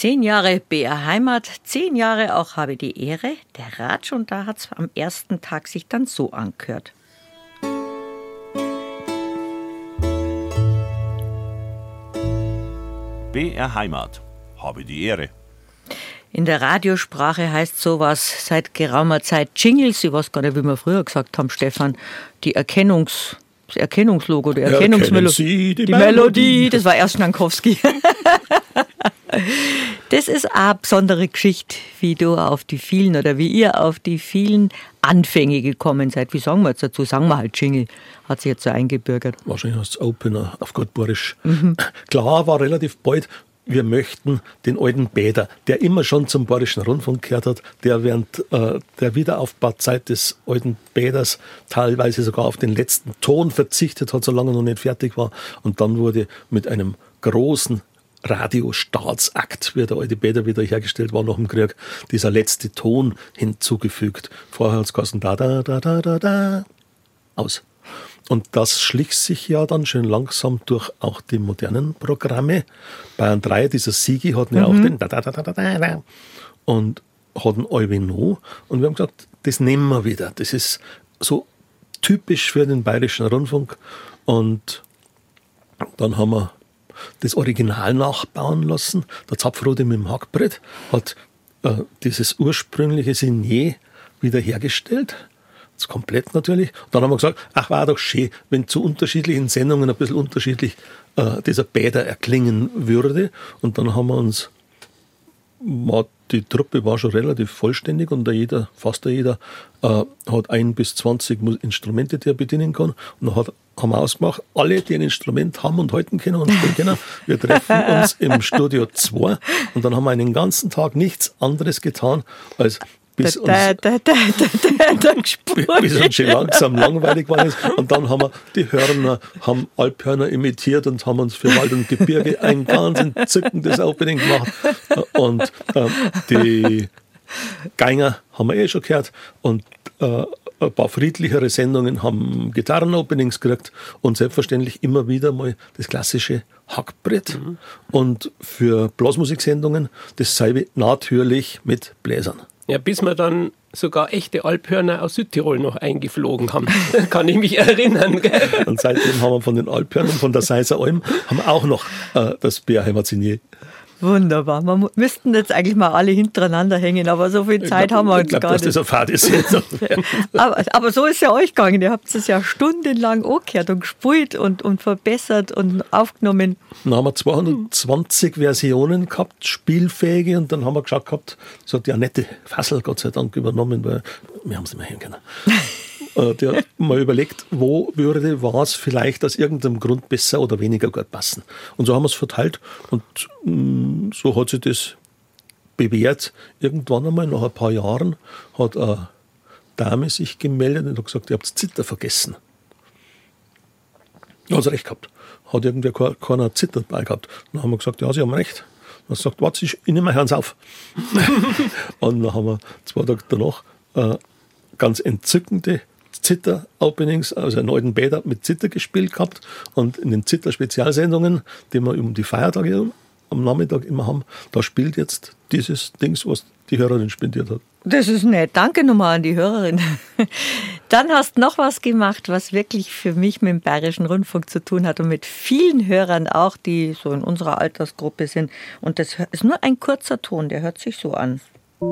Zehn Jahre B R Heimat, zehn Jahre auch Habe die Ehre. Der Ratsch, und da hat es am ersten Tag sich dann so angehört. B R Heimat. Habe die Ehre. In der Radiosprache heißt sowas seit geraumer Zeit Jingles. Ich weiß gar nicht, wie wir früher gesagt haben, Stefan. Die Erkennungs... Das Erkennungslogo, die Erkennungsmelodie. Die, die Melodie, das war erst Schnankowski. Das ist eine besondere Geschichte, wie du auf die vielen oder wie ihr auf die vielen Anfänge gekommen seid. Wie sagen wir jetzt dazu? Sagen wir halt Jingle. Hat sich jetzt so eingebürgert. Wahrscheinlich heißt es Opener auf gut Borisch. Mhm. Klar war relativ bald, wir möchten den alten Bäder, der immer schon zum Bayerischen Rundfunk gehört hat, der während äh, der Wiederaufbauzeit des alten Bäders teilweise sogar auf den letzten Ton verzichtet hat, solange er noch nicht fertig war. Und dann wurde mit einem großen Radiostaatsakt, wie der alte Bäder wieder hergestellt war nach dem Krieg, dieser letzte Ton hinzugefügt. Vorher hat es geheißen, da, da, da, da, da, da, aus. Und das schlich sich ja dann schön langsam durch auch die modernen Programme. Bayern drei, dieser Sigi, hatten ja mhm. auch den da, da, da, da, da, da, und hatten Alvino. Und wir haben gesagt, das nehmen wir wieder. Das ist so typisch für den Bayerischen Rundfunk. Und dann haben wir das Original nachbauen lassen. Der Zapfrode mit dem Hackbrett hat äh, dieses ursprüngliche Signet wiederhergestellt. Das komplett natürlich. Und dann haben wir gesagt, ach, war doch schön, wenn zu unterschiedlichen Sendungen ein bisschen unterschiedlich äh, dieser Bäder erklingen würde. Und dann haben wir uns, war, die Truppe war schon relativ vollständig und da jeder, fast jeder äh, hat ein bis zwanzig Instrumente, die er bedienen kann. Und dann hat, haben wir ausgemacht, alle, die ein Instrument haben und halten können und spielen können, wir treffen uns im Studio zwei und dann haben wir einen ganzen Tag nichts anderes getan, als bis uns, da, da, da, da, da, da bis uns schon langsam langweilig war. Und dann haben wir die Hörner, haben Alphörner imitiert und haben uns für Wald und Gebirge ein ganz entzückendes Opening gemacht. Und ähm, die Geiger haben wir eh schon gehört. Und äh, ein paar friedlichere Sendungen haben Gitarren-Openings gekriegt. Und selbstverständlich immer wieder mal das klassische Hackbrett. Mhm. Und für Blasmusiksendungen dasselbe natürlich mit Bläsern. Ja, bis wir dann sogar echte Alphörner aus Südtirol noch eingeflogen haben. Kann ich mich erinnern. Gell? Und seitdem haben wir von den Alphörnern, von der Seiser Alm, haben wir auch noch äh, das B R Heimat Signet. Wunderbar. Wir müssten jetzt eigentlich mal alle hintereinander hängen, aber so viel Zeit glaub, haben wir uns glaub, gar nicht. Ich glaube, dass das eine Fahrt ist. aber, aber so ist ja euch gegangen. Ihr habt es ja stundenlang angehört und gespielt und, und verbessert und aufgenommen. Dann haben wir zweihundertzwanzig Versionen gehabt, spielfähige, und dann haben wir geschaut gehabt, das hat die Annette Fassel Gott sei Dank übernommen, weil wir haben es nicht mehr hören können. Die hat mal überlegt, wo würde was vielleicht aus irgendeinem Grund besser oder weniger gut passen. Und so haben wir es verteilt und mh, so hat sich das bewährt. Irgendwann einmal, nach ein paar Jahren, hat eine Dame sich gemeldet und hat gesagt, ihr habt Zither vergessen. Ja, hat sie recht gehabt. Hat irgendwer keiner Zither dabei gehabt. Dann haben wir gesagt, ja, sie haben recht. Dann hat sie gesagt, warte, ich nehme hören Sie auf. Und dann haben wir zwei Tage danach äh, ganz entzückende Zither-Openings, also einen alten Bäder mit Zither gespielt gehabt, und in den Zither-Spezialsendungen, die wir um die Feiertage am Nachmittag immer haben, da spielt jetzt dieses Dings, was die Hörerin spendiert hat. Das ist nett. Danke nochmal an die Hörerin. Dann hast du noch was gemacht, was wirklich für mich mit dem Bayerischen Rundfunk zu tun hat und mit vielen Hörern auch, die so in unserer Altersgruppe sind. Und das ist nur ein kurzer Ton, der hört sich so an.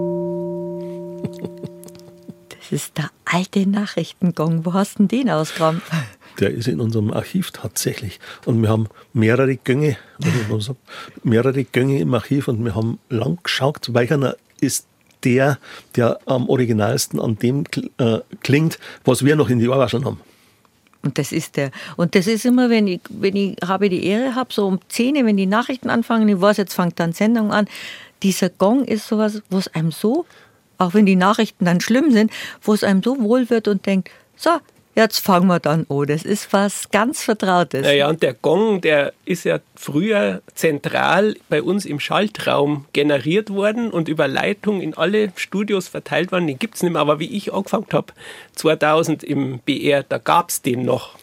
Das ist der alte Nachrichtengong. Wo hast du denn den ausgegraben? Der ist in unserem Archiv tatsächlich. Und wir haben mehrere Gänge, also mehrere Gänge im Archiv, und wir haben lang geschaut, welcher ist der, der am originalsten an dem äh, klingt, was wir noch in die Ohrwascheln haben. Und das ist der. Und das ist immer, wenn ich, wenn ich habe die Ehre habe, so um zehn, wenn die Nachrichten anfangen, ich weiß, jetzt fängt dann Sendung an, dieser Gong ist sowas, wo es einem so, auch wenn die Nachrichten dann schlimm sind, wo es einem so wohl wird und denkt, so, jetzt fangen wir dann an. Das ist was ganz Vertrautes. Ja, ja, und der Gong, der ist ja früher zentral bei uns im Schaltraum generiert worden und über Leitung in alle Studios verteilt worden. Den gibt es nicht mehr, aber wie ich angefangen habe, zweitausend im B R, da gab es den noch.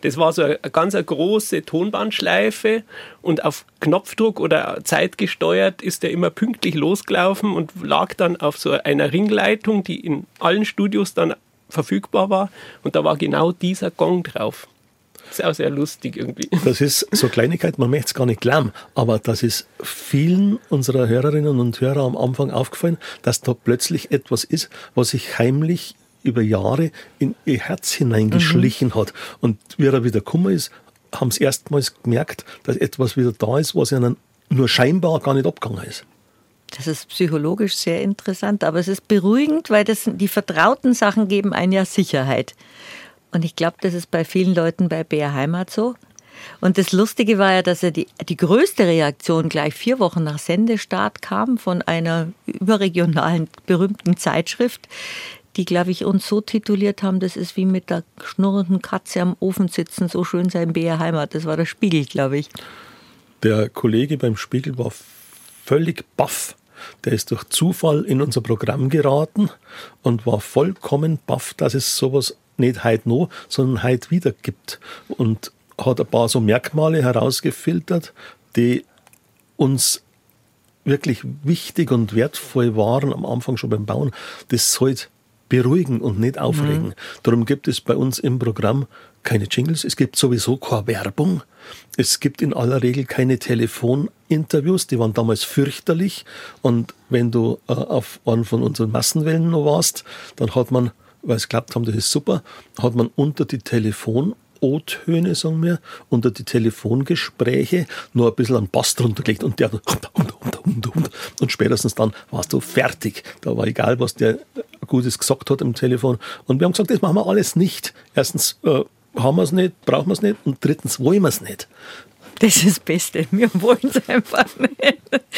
Das war so eine ganz eine große Tonbandschleife und auf Knopfdruck oder zeitgesteuert ist er immer pünktlich losgelaufen und lag dann auf so einer Ringleitung, die in allen Studios dann verfügbar war. Und da war genau dieser Gong drauf. Das ist auch sehr lustig irgendwie. Das ist so Kleinigkeit, man möchte es gar nicht glauben, aber das ist vielen unserer Hörerinnen und Hörer am Anfang aufgefallen, dass da plötzlich etwas ist, was sich heimlich über Jahre in ihr Herz hineingeschlichen mhm. hat. Und wie er wieder gekommen ist, haben sie erstmals gemerkt, dass etwas wieder da ist, was ihnen nur scheinbar gar nicht abgegangen ist. Das ist psychologisch sehr interessant, aber es ist beruhigend, weil das, die vertrauten Sachen geben einem ja Sicherheit. Und ich glaube, das ist bei vielen Leuten bei B R Heimat so. Und das Lustige war ja, dass er die, die größte Reaktion gleich vier Wochen nach Sendestart kam von einer überregionalen berühmten Zeitschrift, die, glaube ich, uns so tituliert haben, das ist wie mit der schnurrenden Katze am Ofen sitzen, so schön sein B R Heimat. Das war der Spiegel, glaube ich. Der Kollege beim Spiegel war völlig baff. Der ist durch Zufall in unser Programm geraten und war vollkommen baff, dass es sowas nicht heute noch, sondern heute wieder gibt. Und hat ein paar so Merkmale herausgefiltert, die uns wirklich wichtig und wertvoll waren, am Anfang schon beim Bauen. Das sollte beruhigen und nicht aufregen. Mhm. Darum gibt es bei uns im Programm keine Jingles, es gibt sowieso keine Werbung, es gibt in aller Regel keine Telefoninterviews, die waren damals fürchterlich. Und wenn du äh, auf einen von unseren Massenwellen noch warst, dann hat man, weil es geglaubt haben, das ist super, hat man unter die Telefon O-Töne, sagen wir, unter die Telefongespräche nur ein bisschen einen Bass drunter gelegt und der und spätestens dann warst du fertig. Da war egal, was der Gutes gesagt hat im Telefon. Und wir haben gesagt, das machen wir alles nicht. Erstens äh, haben wir es nicht, brauchen wir es nicht und drittens wollen wir es nicht. Das ist das Beste. Wir wollen es einfach nicht.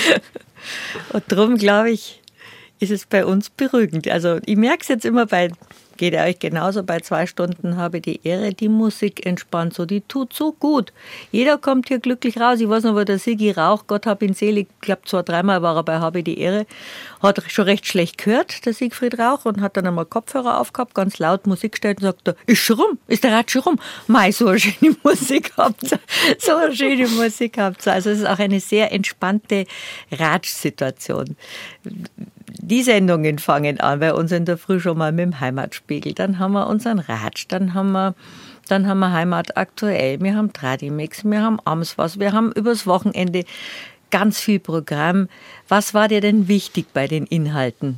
Und darum, glaube ich, ist es bei uns beruhigend. Also ich merke es jetzt immer bei, geht ja euch genauso, bei zwei Stunden habe ich die Ehre, die Musik entspannt so, die tut so gut. Jeder kommt hier glücklich raus. Ich weiß noch, wo der Sigi Rauch, Gott hab ihn selig, ich glaube zwei, dreimal war er bei Habe die Ehre, hat schon recht schlecht gehört, der Siegfried Rauch, und hat dann einmal Kopfhörer aufgehabt, ganz laut Musik gestellt und sagt, ist schon rum, ist der Rad schon rum? Mei, so eine schöne Musik habt ihr, so eine schöne Musik habt ihr. Also es ist auch eine sehr entspannte Ratschsituation. Die Sendungen fangen an bei uns in der Früh schon mal mit dem Heimatspiegel. Dann haben wir unseren Ratsch, dann haben wir, dann haben wir Heimat aktuell, wir haben Tradimix, wir haben Amswas, wir haben übers Wochenende ganz viel Programm. Was war dir denn wichtig bei den Inhalten?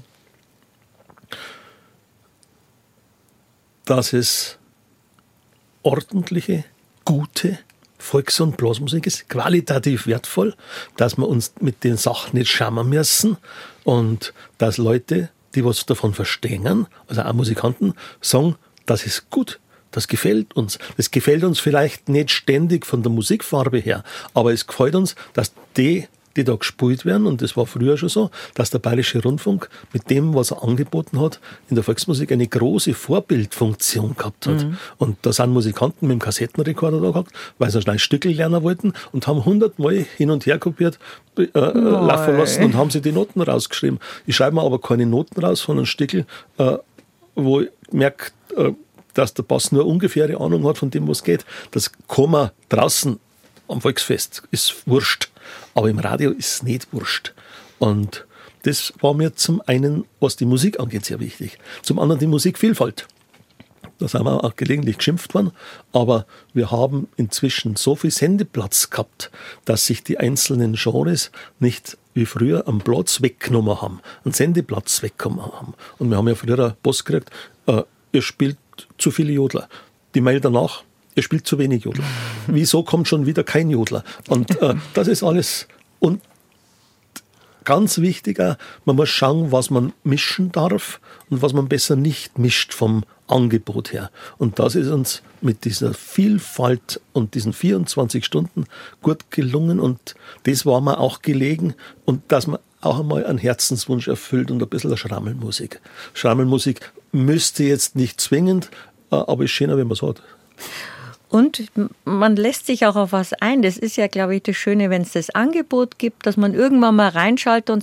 Dass es ordentliche, gute Volks- und Blasmusik ist, qualitativ wertvoll, dass wir uns mit den Sachen nicht schämen müssen und dass Leute, die was davon verstehen, also auch Musikanten, sagen, das ist gut, das gefällt uns. Das gefällt uns vielleicht nicht ständig von der Musikfarbe her, aber es gefällt uns, dass die, die da gespielt werden, und das war früher schon so, dass der Bayerische Rundfunk mit dem, was er angeboten hat, in der Volksmusik eine große Vorbildfunktion gehabt hat. Mhm. Und da sind Musikanten mit dem Kassettenrekorder da gehabt, weil sie schnell Stückel lernen wollten und haben hundertmal hin und her kopiert, äh, laufen lassen und haben sie die Noten rausgeschrieben. Ich schreibe mir aber keine Noten raus von einem Stückel, äh, wo ich merke, äh, dass der Bass nur ungefähre Ahnung hat von dem, was geht. Das kann man draußen am Volksfest, ist wurscht. Aber im Radio ist es nicht wurscht. Und das war mir zum einen, was die Musik angeht, sehr wichtig. Zum anderen die Musikvielfalt. Da sind wir auch gelegentlich geschimpft worden. Aber wir haben inzwischen so viel Sendeplatz gehabt, dass sich die einzelnen Genres nicht wie früher einen Platz weggenommen haben, einen Sendeplatz weggenommen haben. Und wir haben ja früher einen Post gekriegt, äh, ihr spielt zu viele Jodler. Die Mail danach, ihr spielt zu wenig Jodler. Wieso kommt schon wieder kein Jodler? Und äh, das ist alles. Und ganz wichtiger, man muss schauen, was man mischen darf und was man besser nicht mischt vom Angebot her. Und das ist uns mit dieser Vielfalt und diesen vierundzwanzig Stunden gut gelungen. Und das war mir auch gelegen. Und dass man auch einmal einen Herzenswunsch erfüllt und ein bisschen eine Schrammelmusik. Schrammelmusik müsste jetzt nicht zwingend, aber ist schöner, wenn man es hat. Und man lässt sich auch auf was ein. Das ist ja, glaube ich, das Schöne, wenn es das Angebot gibt, dass man irgendwann mal reinschaltet und sagt,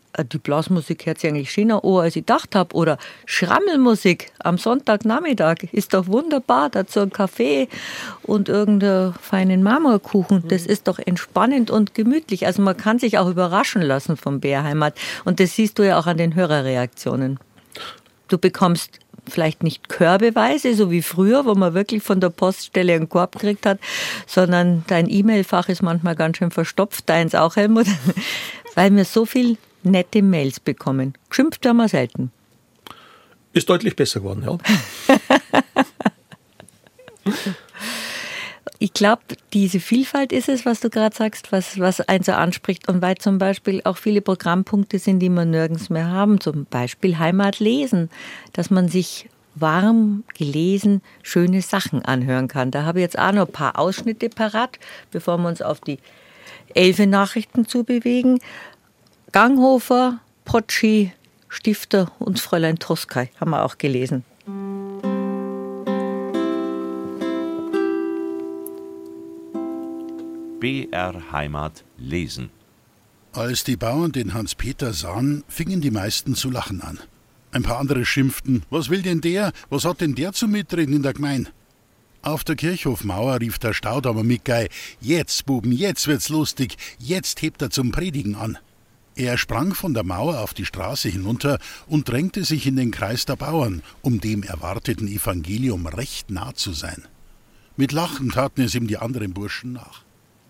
die Blasmusik hört sich eigentlich schöner an, als ich gedacht habe. Oder Schrammelmusik am Sonntagnachmittag ist doch wunderbar. Dazu ein Kaffee und irgendeinen feinen Marmorkuchen. Das ist doch entspannend und gemütlich. Also man kann sich auch überraschen lassen vom B R Heimat. Und das siehst du ja auch an den Hörerreaktionen. Du bekommst vielleicht nicht körbeweise, so wie früher, wo man wirklich von der Poststelle einen Korb gekriegt hat, sondern dein E-Mail-Fach ist manchmal ganz schön verstopft, deins auch, Helmut, weil wir so viel nette Mails bekommen. Geschimpft haben wir selten. Ist deutlich besser geworden, ja. Ich glaube, diese Vielfalt ist es, was du gerade sagst, was, was einen so anspricht. Und weil zum Beispiel auch viele Programmpunkte sind, die wir nirgends mehr haben. Zum Beispiel Heimat lesen, dass man sich warm gelesen schöne Sachen anhören kann. Da habe ich jetzt auch noch ein paar Ausschnitte parat, bevor wir uns auf die Elfe-Nachrichten zubewegen. Ganghofer, Potschi, Stifter und Fräulein Toskay haben wir auch gelesen. B R Heimat lesen. Als die Bauern den Hans-Peter sahen, fingen die meisten zu lachen an. Ein paar andere schimpften, was will denn der, was hat denn der zum Mitreden in der Gemein? Auf der Kirchhofmauer rief der Staudammer Mickey, jetzt, Buben, jetzt wird's lustig, jetzt hebt er zum Predigen an. Er sprang von der Mauer auf die Straße hinunter und drängte sich in den Kreis der Bauern, um dem erwarteten Evangelium recht nah zu sein. Mit Lachen taten es ihm die anderen Burschen nach.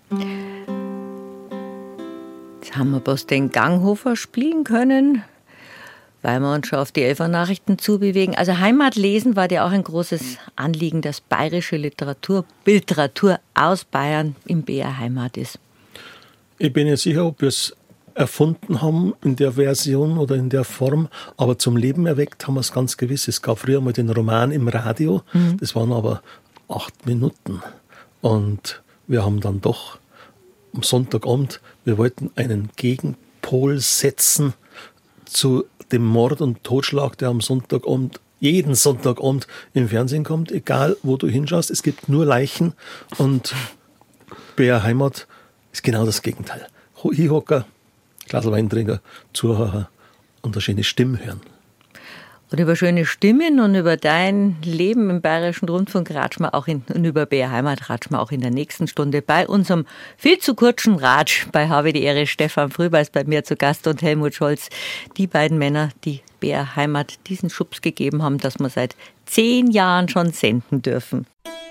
Jetzt haben wir bloß den Ganghofer spielen können, weil wir uns schon auf die Elfer-Nachrichten zubewegen. Also Heimat lesen war dir auch ein großes Anliegen, dass bayerische Literatur, Bildliteratur aus Bayern im B R Heimat ist. Ich bin nicht sicher, ob wir es erfunden haben in der Version oder in der Form, aber zum Leben erweckt haben wir es ganz gewiss. Es gab früher mal den Roman im Radio, mhm. das waren aber acht Minuten. Und wir haben dann doch am Sonntagabend, wir wollten einen Gegenpol setzen zu dem Mord und Totschlag, der am Sonntagabend, jeden Sonntagabend im Fernsehen kommt, egal wo du hinschaust, es gibt nur Leichen und B R Heimat ist genau das Gegenteil. Hinhocker, Glas Wein trinken, Zuhörer und eine schöne Stimme hören. Und über schöne Stimmen und über dein Leben im Bayerischen Rundfunk ratschen wir auch in, und über B R Heimat ratschen wir auch in der nächsten Stunde bei unserem viel zu kurzen Ratsch. Bei Habe die Ehre, Stefan Frühbeis bei mir zu Gast und Helmut Scholz. Die beiden Männer, die B R Heimat diesen Schubs gegeben haben, dass wir seit zehn Jahren schon senden dürfen.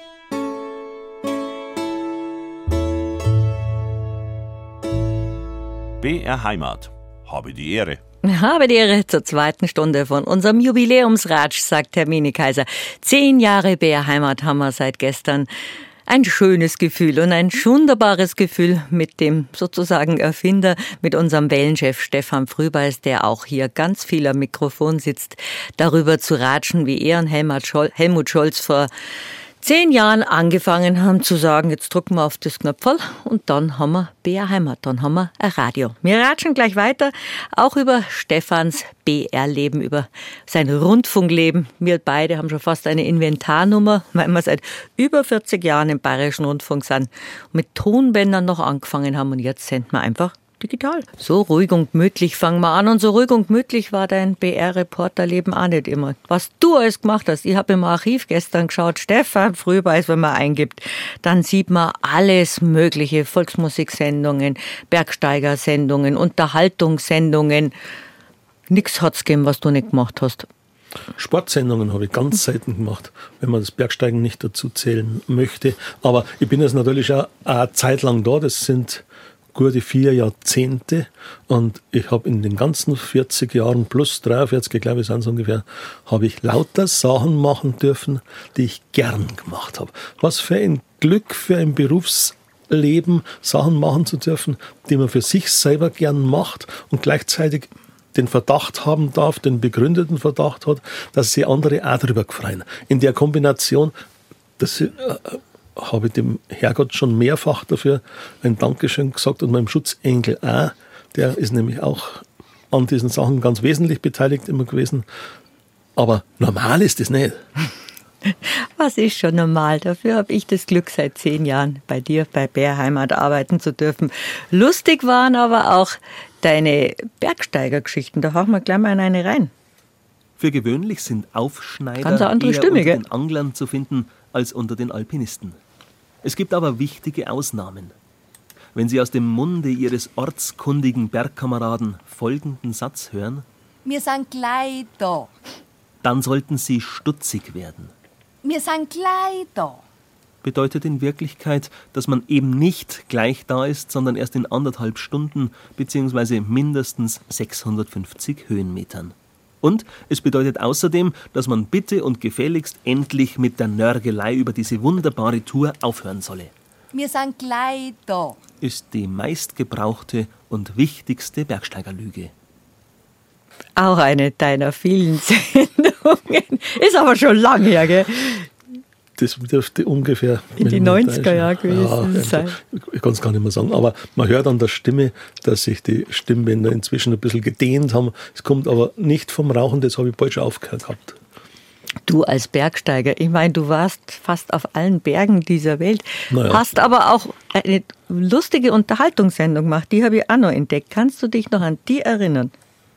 B R Heimat. Habe die Ehre. Habe die Ehre zur zweiten Stunde von unserem Jubiläumsratsch, sagt Hermine Kaiser. Zehn Jahre B R Heimat haben wir seit gestern. Ein schönes Gefühl und ein wunderbares Gefühl mit dem sozusagen Erfinder, mit unserem Wellenchef Stefan Frühbeis, der auch hier ganz viel am Mikrofon sitzt, darüber zu ratschen, wie er und Helmut Scholz vor zehn Jahren angefangen haben zu sagen, jetzt drücken wir auf das Knöpferl und dann haben wir B R Heimat, dann haben wir ein Radio. Wir ratschen gleich weiter, auch über Stefans B R-Leben, über sein Rundfunkleben. Wir beide haben schon fast eine Inventarnummer, weil wir seit über vierzig Jahren im Bayerischen Rundfunk sind und mit Tonbändern noch angefangen haben und jetzt senden wir einfach digital. So ruhig und gemütlich fangen wir an und so ruhig und gemütlich war dein B R-Reporterleben auch nicht immer. Was du alles gemacht hast, ich habe im Archiv gestern geschaut, Stefan Frühbeis, wenn man eingibt, dann sieht man alles mögliche, Volksmusiksendungen, Bergsteigersendungen, Unterhaltungssendungen. Nix hat's gegeben, was du nicht gemacht hast. Sportsendungen habe ich ganz selten gemacht, wenn man das Bergsteigen nicht dazu zählen möchte. Aber ich bin jetzt natürlich auch eine Zeit lang da, das sind gute vier Jahrzehnte und ich habe in den ganzen vierzig Jahren plus dreiundvierzig, glaube ich, sind es ungefähr, habe ich lauter Sachen machen dürfen, die ich gern gemacht habe. Was für ein Glück für ein Berufsleben, Sachen machen zu dürfen, die man für sich selber gern macht und gleichzeitig den Verdacht haben darf, den begründeten Verdacht hat, dass sich andere auch darüber freuen. In der Kombination, das äh, habe ich dem Herrgott schon mehrfach dafür ein Dankeschön gesagt und meinem Schutzengel auch. Der ist nämlich auch an diesen Sachen ganz wesentlich beteiligt immer gewesen. Aber normal ist das nicht. Was ist schon normal? Dafür habe ich das Glück, seit zehn Jahren bei dir, bei B R Heimat arbeiten zu dürfen. Lustig waren aber auch deine Bergsteigergeschichten, da hauen wir gleich mal in eine rein. Für gewöhnlich sind Aufschneider Ganz eine andere eher Stimme, unter gell? den Anglern zu finden als unter den Alpinisten. Es gibt aber wichtige Ausnahmen. Wenn Sie aus dem Munde Ihres ortskundigen Bergkameraden folgenden Satz hören, Wir sind gleich da. dann sollten Sie stutzig werden. Wir sind gleich da. Bedeutet in Wirklichkeit, dass man eben nicht gleich da ist, sondern erst in anderthalb Stunden bzw. mindestens sechshundertfünfzig Höhenmetern. Und es bedeutet außerdem, dass man bitte und gefälligst endlich mit der Nörgelei über diese wunderbare Tour aufhören solle. Wir sind gleich da. Ist die meistgebrauchte und wichtigste Bergsteigerlüge. Auch eine deiner vielen Sendungen. Ist aber schon lang her, gell? Das dürfte ungefähr in die neunziger Jahre gewesen ja, sein. Ich kann es gar nicht mehr sagen, aber man hört an der Stimme, dass sich die Stimmbänder inzwischen ein bisschen gedehnt haben. Es kommt aber nicht vom Rauchen, das habe ich bald schon aufgehört gehabt. Du als Bergsteiger, ich meine, du warst fast auf allen Bergen dieser Welt, Naja. hast aber auch eine lustige Unterhaltungssendung gemacht, die habe ich auch noch entdeckt. Kannst du dich noch an die erinnern?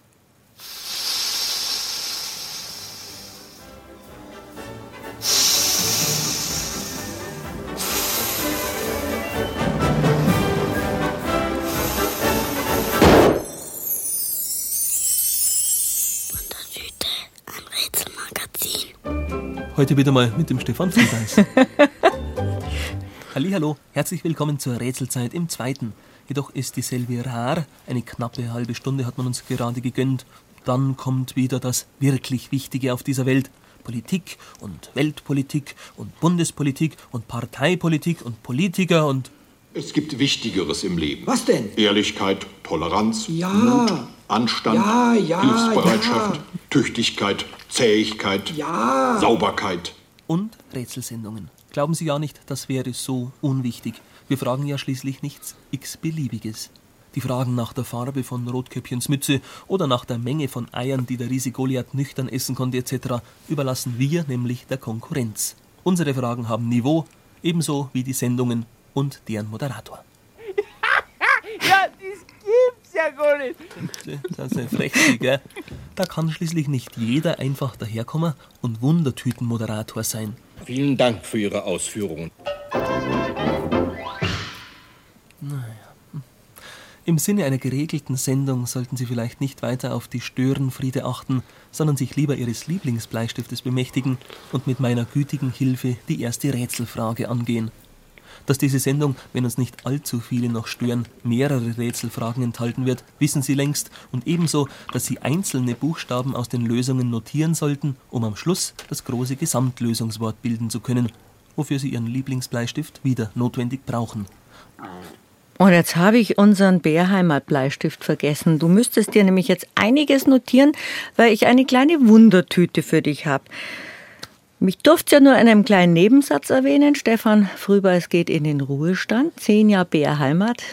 Heute wieder mal mit dem Stefan Frühbeis. Hallihallo, herzlich willkommen zur Rätselzeit im Zweiten. Jedoch ist dieselbe rar. Eine knappe halbe Stunde hat man uns gerade gegönnt. Dann kommt wieder das wirklich Wichtige auf dieser Welt. Politik und Weltpolitik und Bundespolitik und Parteipolitik und Politiker und... Es gibt Wichtigeres im Leben. Was denn? Ehrlichkeit, Toleranz, Ja. Mut, Anstand, Ja, ja, Hilfsbereitschaft, ja. Tüchtigkeit, Zähigkeit, Ja. Sauberkeit. Und Rätselsendungen. Glauben Sie ja nicht, das wäre so unwichtig. Wir fragen ja schließlich nichts x-beliebiges. Die Fragen nach der Farbe von Rotkäppchens Mütze oder nach der Menge von Eiern, die der Riese Goliath nüchtern essen konnte et cetera, überlassen wir nämlich der Konkurrenz. Unsere Fragen haben Niveau, ebenso wie die Sendungen und deren Moderator. Ja, das gibt's ja gar nicht. Das ist eine Frechheit, gell? Da kann schließlich nicht jeder einfach daherkommen und Wundertütenmoderator sein. Vielen Dank für Ihre Ausführungen. Im Sinne einer geregelten Sendung sollten Sie vielleicht nicht weiter auf die Störenfriede achten, sondern sich lieber Ihres Lieblingsbleistiftes bemächtigen und mit meiner gütigen Hilfe die erste Rätselfrage angehen. Dass diese Sendung, wenn uns nicht allzu viele noch stören, mehrere Rätselfragen enthalten wird, wissen Sie längst, und ebenso, dass Sie einzelne Buchstaben aus den Lösungen notieren sollten, um am Schluss das große Gesamtlösungswort bilden zu können, wofür Sie Ihren Lieblingsbleistift wieder notwendig brauchen. Und jetzt habe ich unseren Bärheimat-Bleistift vergessen. Du müsstest dir nämlich jetzt einiges notieren, weil ich eine kleine Wundertüte für dich habe. Mich durfte ja nur in einem kleinen Nebensatz erwähnen. Stefan Frühbeis geht in den Ruhestand. Zehn Jahre Bärheimat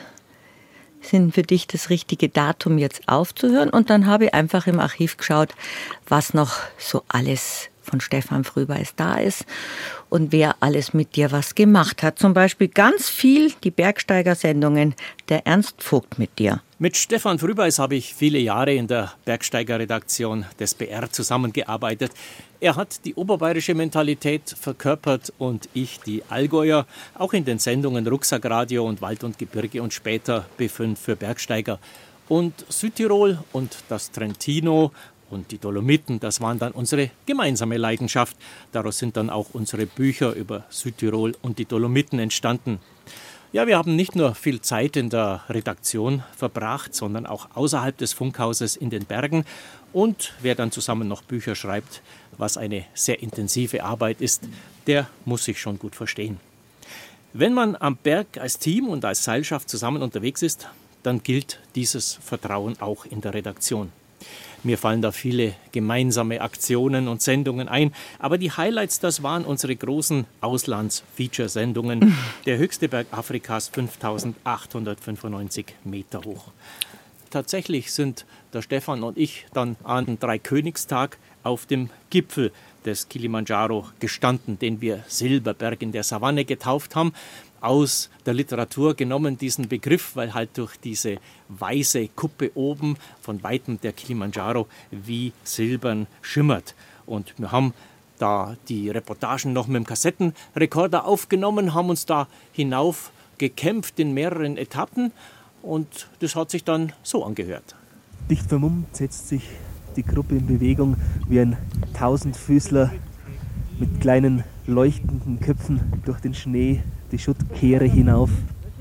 sind für dich das richtige Datum, jetzt aufzuhören. Und dann habe ich einfach im Archiv geschaut, was noch so alles von Stefan Frühbeis da ist und wer alles mit dir was gemacht hat. Zum Beispiel ganz viel die Bergsteigersendungen der Ernst Vogt mit dir. Mit Stefan Frühbeis habe ich viele Jahre in der Bergsteigerredaktion des B R zusammengearbeitet. Er hat die oberbayerische Mentalität verkörpert und ich die Allgäuer, auch in den Sendungen Rucksackradio und Wald und Gebirge und später B fünf für Bergsteiger. Und Südtirol und das Trentino und die Dolomiten, das waren dann unsere gemeinsame Leidenschaft. Daraus sind dann auch unsere Bücher über Südtirol und die Dolomiten entstanden. Ja, wir haben nicht nur viel Zeit in der Redaktion verbracht, sondern auch außerhalb des Funkhauses in den Bergen. Und wer dann zusammen noch Bücher schreibt, was eine sehr intensive Arbeit ist, der muss sich schon gut verstehen. Wenn man am Berg als Team und als Seilschaft zusammen unterwegs ist, dann gilt dieses Vertrauen auch in der Redaktion. Mir fallen da viele gemeinsame Aktionen und Sendungen ein, aber die Highlights, das waren unsere großen Auslands-Feature-Sendungen. Der höchste Berg Afrikas, fünftausendachthundertfünfundneunzig Meter hoch. Tatsächlich sind der Stefan und ich dann an dem Dreikönigstag auf dem Gipfel des Kilimanjaro gestanden, den wir Silberberg in der Savanne getauft haben. aus der Literatur genommen, diesen Begriff, weil halt durch diese weiße Kuppe oben von Weitem der Kilimanjaro wie silbern schimmert. Und wir haben da die Reportagen noch mit dem Kassettenrekorder aufgenommen, haben uns da hinauf gekämpft in mehreren Etappen und das hat sich dann so angehört. Dicht vermummt setzt sich die Gruppe in Bewegung wie ein Tausendfüßler mit kleinen leuchtenden Köpfen durch den Schnee die Schuttkehre hinauf.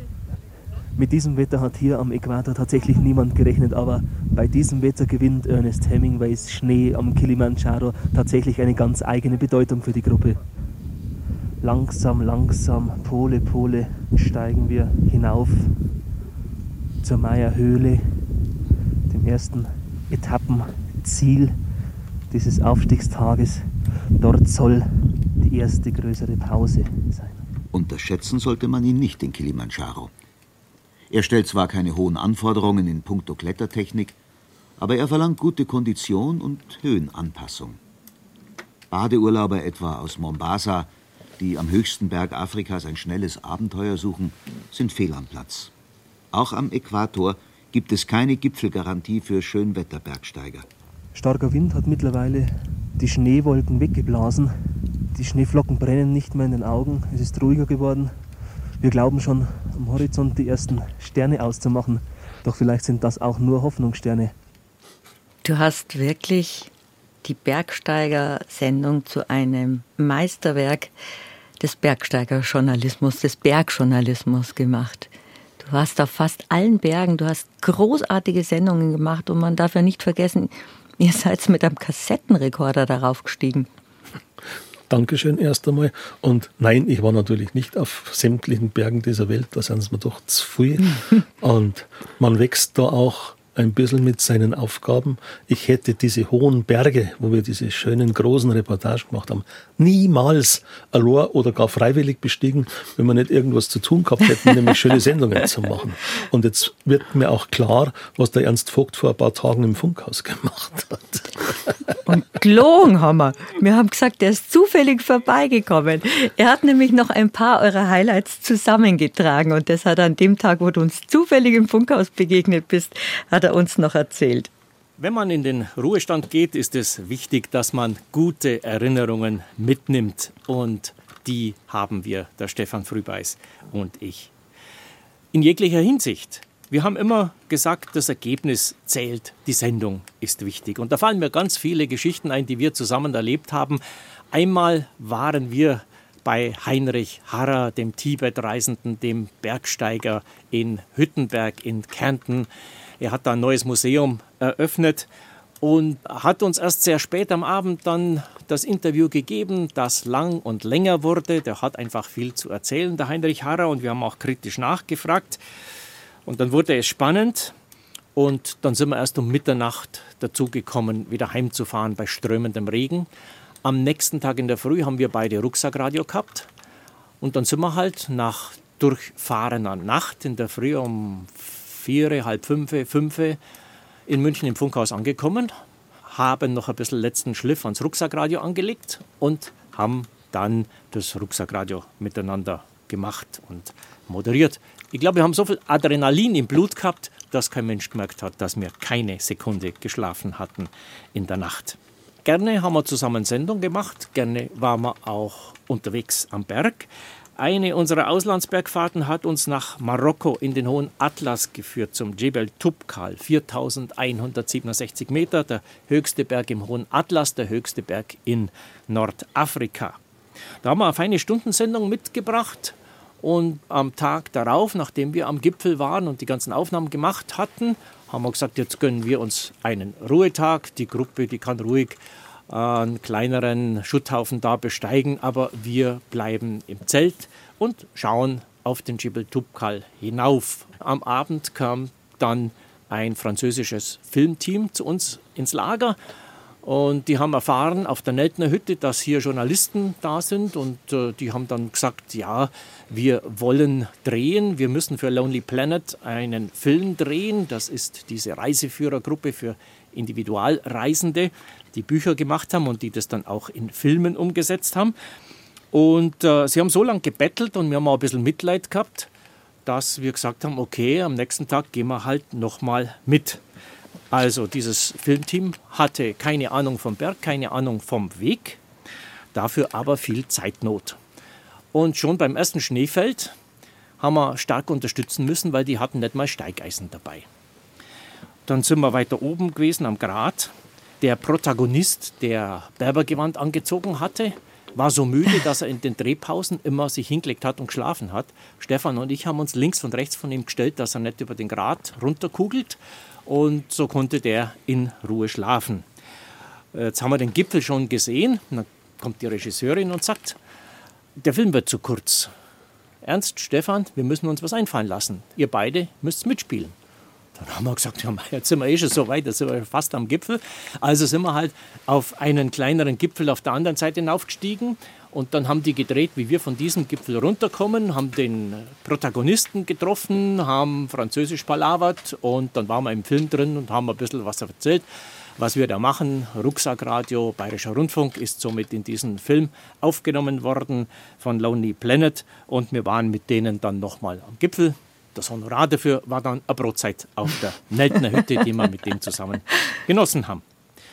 Mit diesem Wetter hat hier am Äquator tatsächlich niemand gerechnet, aber bei diesem Wetter gewinnt Ernest Hemingways Schnee am Kilimanjaro tatsächlich eine ganz eigene Bedeutung für die Gruppe. Langsam, langsam, Pole, Pole steigen wir hinauf zur Maya-Höhle, dem ersten Etappenziel dieses Aufstiegstages. Dort soll die erste größere Pause sein. Unterschätzen sollte man ihn nicht, den Kilimanjaro. Er stellt zwar keine hohen Anforderungen in puncto Klettertechnik, aber er verlangt gute Kondition und Höhenanpassung. Badeurlauber etwa aus Mombasa, die am höchsten Berg Afrikas ein schnelles Abenteuer suchen, sind fehl am Platz. Auch am Äquator gibt es keine Gipfelgarantie für Schönwetterbergsteiger. Starker Wind hat mittlerweile die Schneewolken weggeblasen. Die Schneeflocken brennen nicht mehr in den Augen. Es ist ruhiger geworden. Wir glauben schon, am Horizont die ersten Sterne auszumachen. Doch vielleicht sind das auch nur Hoffnungssterne. Du hast wirklich die Bergsteiger-Sendung zu einem Meisterwerk des Bergsteigerjournalismus, des Bergjournalismus gemacht. Du warst auf fast allen Bergen, du hast großartige Sendungen gemacht und man darf ja nicht vergessen, ihr seid mit einem Kassettenrekorder darauf gestiegen. Dankeschön erst einmal. Und nein, ich war natürlich nicht auf sämtlichen Bergen dieser Welt, da sind es mir doch zu viel. Und man wächst da auch ein bisschen mit seinen Aufgaben. Ich hätte diese hohen Berge, wo wir diese schönen großen Reportagen gemacht haben, niemals allein oder gar freiwillig bestiegen, wenn wir nicht irgendwas zu tun gehabt hätten, nämlich schöne Sendungen zu machen. Und jetzt wird mir auch klar, was der Ernst Vogt vor ein paar Tagen im Funkhaus gemacht hat. Und gelogen haben wir. Wir haben gesagt, er ist zufällig vorbeigekommen. Er hat nämlich noch ein paar eurer Highlights zusammengetragen und das hat er an dem Tag, wo du uns zufällig im Funkhaus begegnet bist, hat er uns noch erzählt. Wenn man in den Ruhestand geht, ist es wichtig, dass man gute Erinnerungen mitnimmt. Und die haben wir, der Stefan Frühbeiß und ich. In jeglicher Hinsicht. Wir haben immer gesagt, das Ergebnis zählt, die Sendung ist wichtig. Und da fallen mir ganz viele Geschichten ein, die wir zusammen erlebt haben. Einmal waren wir bei Heinrich Harrer, dem Tibet-Reisenden, dem Bergsteiger in Hüttenberg in Kärnten. Er hat da ein neues Museum eröffnet und hat uns erst sehr spät am Abend dann das Interview gegeben, das lang und länger wurde. Der hat einfach viel zu erzählen, der Heinrich Harrer, und wir haben auch kritisch nachgefragt. Und dann wurde es spannend und dann sind wir erst um Mitternacht dazu gekommen, wieder heimzufahren bei strömendem Regen. Am nächsten Tag in der Früh haben wir beide Rucksackradio gehabt und dann sind wir halt nach durchfahrener Nacht in der Früh um vier, halb fünf, fünf in München im Funkhaus angekommen, haben noch ein bisschen letzten Schliff ans Rucksackradio angelegt und haben dann das Rucksackradio miteinander gemacht und moderiert. Ich glaube, wir haben so viel Adrenalin im Blut gehabt, dass kein Mensch gemerkt hat, dass wir keine Sekunde geschlafen hatten in der Nacht. Gerne haben wir zusammen Sendung gemacht, gerne waren wir auch unterwegs am Berg. Eine unserer Auslandsbergfahrten hat uns nach Marokko in den Hohen Atlas geführt, zum Djebel Toubkal, viertausendeinhundertsiebenundsechzig Meter, der höchste Berg im Hohen Atlas, der höchste Berg in Nordafrika. Da haben wir eine feine Stundensendung mitgebracht und am Tag darauf, nachdem wir am Gipfel waren und die ganzen Aufnahmen gemacht hatten, haben wir gesagt, jetzt gönnen wir uns einen Ruhetag. Die Gruppe, die kann ruhig einen kleineren Schutthaufen da besteigen, aber wir bleiben im Zelt und schauen auf den Djebel Toubkal hinauf. Am Abend kam dann ein französisches Filmteam zu uns ins Lager und die haben erfahren auf der Neltner Hütte, dass hier Journalisten da sind und äh, die haben dann gesagt, ja, wir wollen drehen, wir müssen für Lonely Planet einen Film drehen. Das ist diese Reiseführergruppe für Individualreisende, die Bücher gemacht haben und die das dann auch in Filmen umgesetzt haben. Und äh, sie haben so lange gebettelt und wir haben auch ein bisschen Mitleid gehabt, dass wir gesagt haben, okay, am nächsten Tag gehen wir halt nochmal mit. Also dieses Filmteam hatte keine Ahnung vom Berg, keine Ahnung vom Weg, dafür aber viel Zeitnot. Und schon beim ersten Schneefeld haben wir stark unterstützen müssen, weil die hatten nicht mal Steigeisen dabei. Dann sind wir weiter oben gewesen am Grat. Der Protagonist, der Berbergewand angezogen hatte, war so müde, dass er in den Drehpausen immer sich hingelegt hat und geschlafen hat. Stefan und ich haben uns links und rechts von ihm gestellt, dass er nicht über den Grat runterkugelt. Und so konnte der in Ruhe schlafen. Jetzt haben wir den Gipfel schon gesehen. Dann kommt die Regisseurin und sagt, der Film wird zu kurz. Ernst, Stefan, wir müssen uns was einfallen lassen. Ihr beide müsst mitspielen. Dann haben wir gesagt, ja, jetzt sind wir eh schon so weit, jetzt sind wir fast am Gipfel. Also sind wir halt auf einen kleineren Gipfel auf der anderen Seite hinaufgestiegen. Und dann haben die gedreht, wie wir von diesem Gipfel runterkommen, haben den Protagonisten getroffen, haben französisch palavert und dann waren wir im Film drin und haben ein bisschen was erzählt, was wir da machen. Rucksackradio, Bayerischer Rundfunk ist somit in diesen Film aufgenommen worden von Lonely Planet und wir waren mit denen dann nochmal am Gipfel. Das Honorar dafür war dann eine Brotzeit auf der Neltner Hütte, die wir mit denen zusammen genossen haben.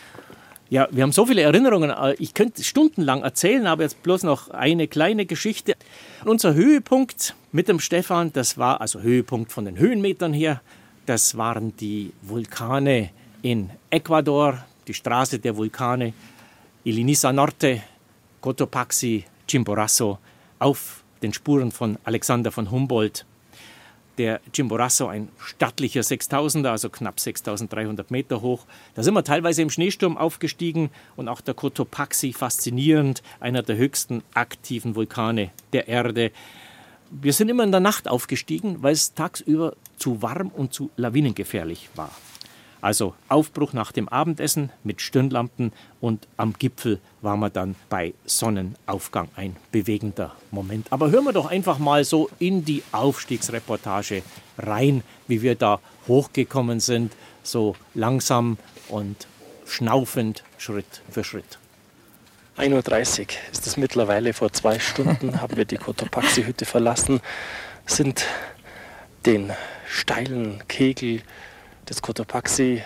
Ja, wir haben so viele Erinnerungen, ich könnte stundenlang erzählen, aber jetzt bloß noch eine kleine Geschichte. Unser Höhepunkt mit dem Stefan, das war also Höhepunkt von den Höhenmetern her, das waren die Vulkane in Ecuador, die Straße der Vulkane, Iliniza Norte, Cotopaxi, Chimborazo, auf den Spuren von Alexander von Humboldt. Der Chimborazo, ein stattlicher Sechstausender, also knapp sechstausenddreihundert Meter hoch. Da sind wir teilweise im Schneesturm aufgestiegen und auch der Cotopaxi, faszinierend, einer der höchsten aktiven Vulkane der Erde. Wir sind immer in der Nacht aufgestiegen, weil es tagsüber zu warm und zu lawinengefährlich war. Also Aufbruch nach dem Abendessen mit Stirnlampen und am Gipfel waren wir dann bei Sonnenaufgang. Ein bewegender Moment. Aber hören wir doch einfach mal so in die Aufstiegsreportage rein, wie wir da hochgekommen sind, so langsam und schnaufend, Schritt für Schritt. ein Uhr dreißig ist es mittlerweile, vor zwei Stunden haben wir die Cotopaxi-Hütte verlassen, sind den steilen Kegel des Cotopaxi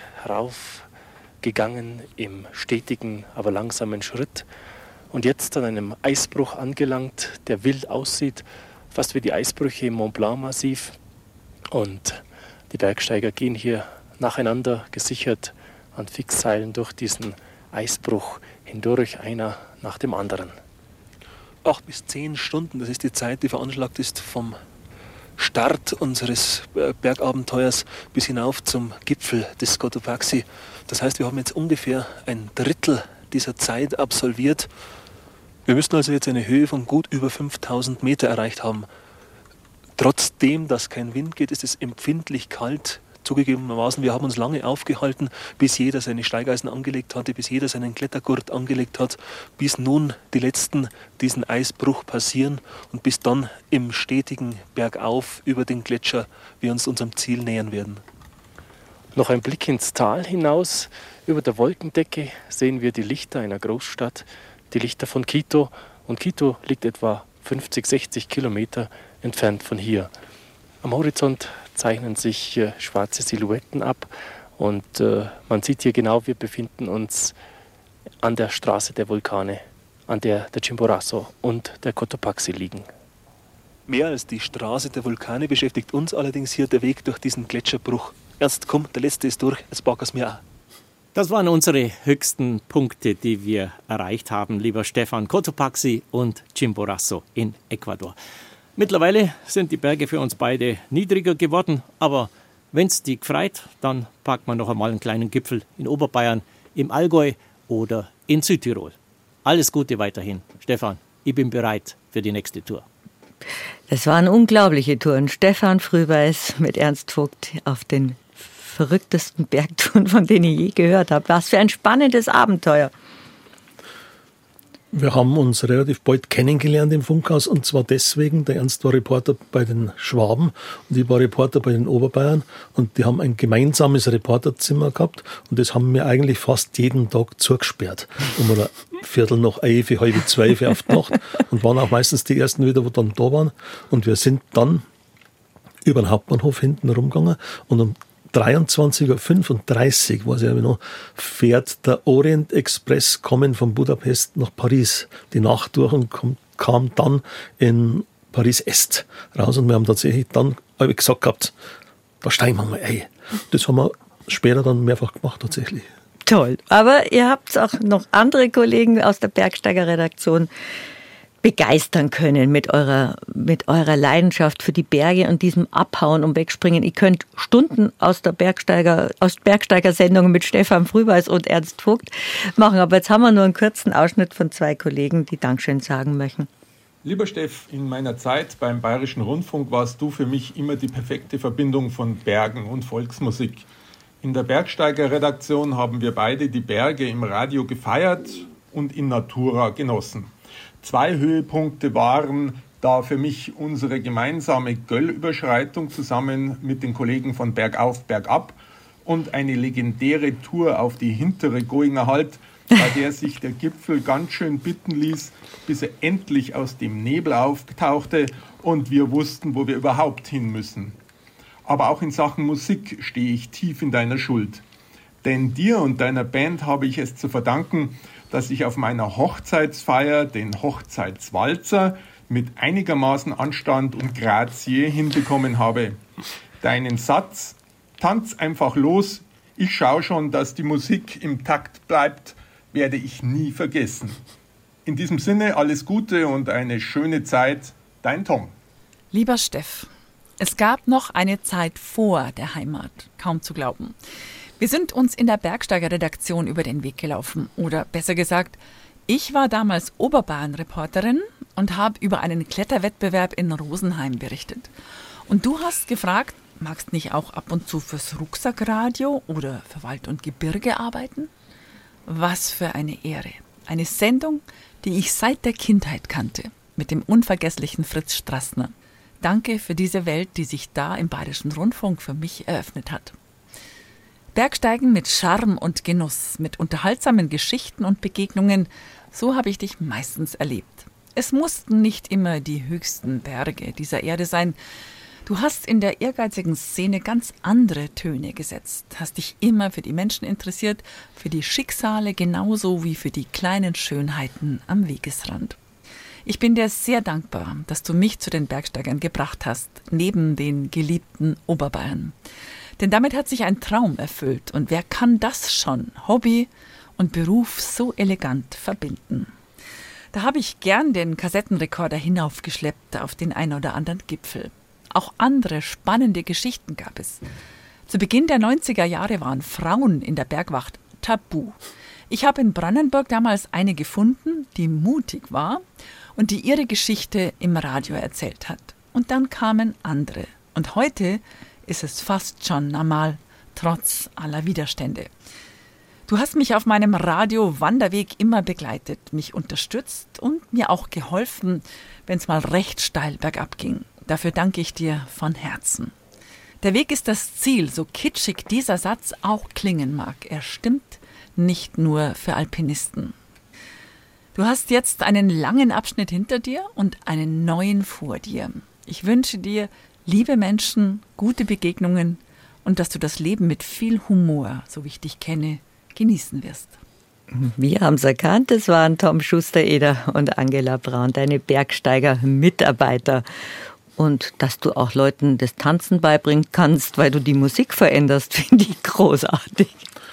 raufgegangen im stetigen, aber langsamen Schritt und jetzt an einem Eisbruch angelangt, der wild aussieht, fast wie die Eisbrüche im Mont Blanc-Massiv. Und die Bergsteiger gehen hier nacheinander gesichert an Fixseilen durch diesen Eisbruch hindurch, einer nach dem anderen. Acht bis zehn Stunden, das ist die Zeit, die veranschlagt ist vom Start unseres Bergabenteuers bis hinauf zum Gipfel des Cotopaxi. Das heißt, wir haben jetzt ungefähr ein Drittel dieser Zeit absolviert. Wir müssen also jetzt eine Höhe von gut über fünftausend Meter erreicht haben. Trotzdem, dass kein Wind geht, ist es empfindlich kalt. Zugegebenermaßen, wir haben uns lange aufgehalten, bis jeder seine Steigeisen angelegt hatte, bis jeder seinen Klettergurt angelegt hat, bis nun die Letzten diesen Eisbruch passieren und bis dann im stetigen Bergauf über den Gletscher wir uns unserem Ziel nähern werden. Noch ein Blick ins Tal hinaus. Über der Wolkendecke sehen wir die Lichter einer Großstadt, die Lichter von Quito. Und Quito liegt etwa fünfzig, sechzig Kilometer entfernt von hier. Am Horizont zeichnen sich äh, schwarze Silhouetten ab und äh, man sieht hier genau, wir befinden uns an der Straße der Vulkane, an der der Chimborazo und der Cotopaxi liegen. Mehr als die Straße der Vulkane beschäftigt uns allerdings hier der Weg durch diesen Gletscherbruch. Ernst, komm, der letzte ist durch, jetzt pack es mir auch. Das waren unsere höchsten Punkte, die wir erreicht haben, lieber Stefan. Cotopaxi und Chimborazo in Ecuador. Mittlerweile sind die Berge für uns beide niedriger geworden, aber wenn es die gefreut, dann packt man noch einmal einen kleinen Gipfel in Oberbayern, im Allgäu oder in Südtirol. Alles Gute weiterhin. Stefan, ich bin bereit für die nächste Tour. Das waren unglaubliche Touren. Stefan Frühbeis mit Ernst Vogt auf den verrücktesten Bergtouren, von denen ich je gehört habe. Was für ein spannendes Abenteuer. Wir haben uns relativ bald kennengelernt im Funkhaus und zwar deswegen, der Ernst war Reporter bei den Schwaben und ich war Reporter bei den Oberbayern und die haben ein gemeinsames Reporterzimmer gehabt und das haben wir eigentlich fast jeden Tag zugesperrt. Um ein Viertel nach elf, halb zwölf auf die Nacht und waren auch meistens die Ersten wieder, die dann da waren und wir sind dann über den Hauptbahnhof hinten rumgegangen und um dreiundzwanzig Uhr fünfunddreißig, weiß ich aber noch, fährt der Orient Express kommen von Budapest nach Paris. Die Nacht durch und kam, kam dann in Paris-Est raus und wir haben tatsächlich dann hab ich gesagt gehabt, da steigen wir mal ein. Das haben wir später dann mehrfach gemacht tatsächlich. Toll. Aber ihr habt auch noch andere Kollegen aus der Bergsteiger-Redaktion begeistern können mit eurer, mit eurer Leidenschaft für die Berge und diesem Abhauen und Wegspringen. Ihr könnt Stunden aus der Bergsteiger, aus Bergsteigersendungen mit Stefan Frühweis und Ernst Vogt machen. Aber jetzt haben wir nur einen kurzen Ausschnitt von zwei Kollegen, die Dankeschön sagen möchten. Lieber Steff, in meiner Zeit beim Bayerischen Rundfunk warst du für mich immer die perfekte Verbindung von Bergen und Volksmusik. In der Bergsteiger-Redaktion haben wir beide die Berge im Radio gefeiert und in Natura genossen. Zwei Höhepunkte waren da für mich unsere gemeinsame Göllüberschreitung zusammen mit den Kollegen von Bergauf, Bergab und eine legendäre Tour auf die hintere Goinger Halt, bei der sich der Gipfel ganz schön bitten ließ, bis er endlich aus dem Nebel auftauchte und wir wussten, wo wir überhaupt hin müssen. Aber auch in Sachen Musik stehe ich tief in deiner Schuld. Denn dir und deiner Band habe ich es zu verdanken, dass ich auf meiner Hochzeitsfeier den Hochzeitswalzer mit einigermaßen Anstand und Grazie hinbekommen habe. Deinen Satz, tanz einfach los, ich schaue schon, dass die Musik im Takt bleibt, werde ich nie vergessen. In diesem Sinne alles Gute und eine schöne Zeit, dein Tom. Lieber Steff, es gab noch eine Zeit vor der Heimat, kaum zu glauben. Wir sind uns in der Bergsteiger-Redaktion über den Weg gelaufen. Oder besser gesagt, ich war damals Oberbayern-Reporterin und habe über einen Kletterwettbewerb in Rosenheim berichtet. Und du hast gefragt, magst nicht auch ab und zu fürs Rucksackradio oder für Wald und Gebirge arbeiten? Was für eine Ehre. Eine Sendung, die ich seit der Kindheit kannte, mit dem unvergesslichen Fritz Strassner. Danke für diese Welt, die sich da im Bayerischen Rundfunk für mich eröffnet hat. Bergsteigen mit Charme und Genuss, mit unterhaltsamen Geschichten und Begegnungen, so habe ich dich meistens erlebt. Es mussten nicht immer die höchsten Berge dieser Erde sein. Du hast in der ehrgeizigen Szene ganz andere Töne gesetzt, hast dich immer für die Menschen interessiert, für die Schicksale genauso wie für die kleinen Schönheiten am Wegesrand. Ich bin dir sehr dankbar, dass du mich zu den Bergsteigern gebracht hast, neben den geliebten Oberbayern. Denn damit hat sich ein Traum erfüllt. Und wer kann das schon, Hobby und Beruf so elegant verbinden? Da habe ich gern den Kassettenrekorder hinaufgeschleppt auf den ein oder anderen Gipfel. Auch andere spannende Geschichten gab es. Zu Beginn der neunziger Jahre waren Frauen in der Bergwacht tabu. Ich habe in Brandenburg damals eine gefunden, die mutig war und die ihre Geschichte im Radio erzählt hat. Und dann kamen andere. Und heute ist es fast schon normal, trotz aller Widerstände. Du hast mich auf meinem Radio-Wanderweg immer begleitet, mich unterstützt und mir auch geholfen, wenn es mal recht steil bergab ging. Dafür danke ich dir von Herzen. Der Weg ist das Ziel, so kitschig dieser Satz auch klingen mag. Er stimmt nicht nur für Alpinisten. Du hast jetzt einen langen Abschnitt hinter dir und einen neuen vor dir. Ich wünsche dir liebe Menschen, gute Begegnungen und dass du das Leben mit viel Humor, so wie ich dich kenne, genießen wirst. Wir haben es erkannt, es waren Tom Schuster-Eder und Angela Braun, deine Bergsteiger-Mitarbeiter. Und dass du auch Leuten das Tanzen beibringen kannst, weil du die Musik veränderst, finde ich großartig.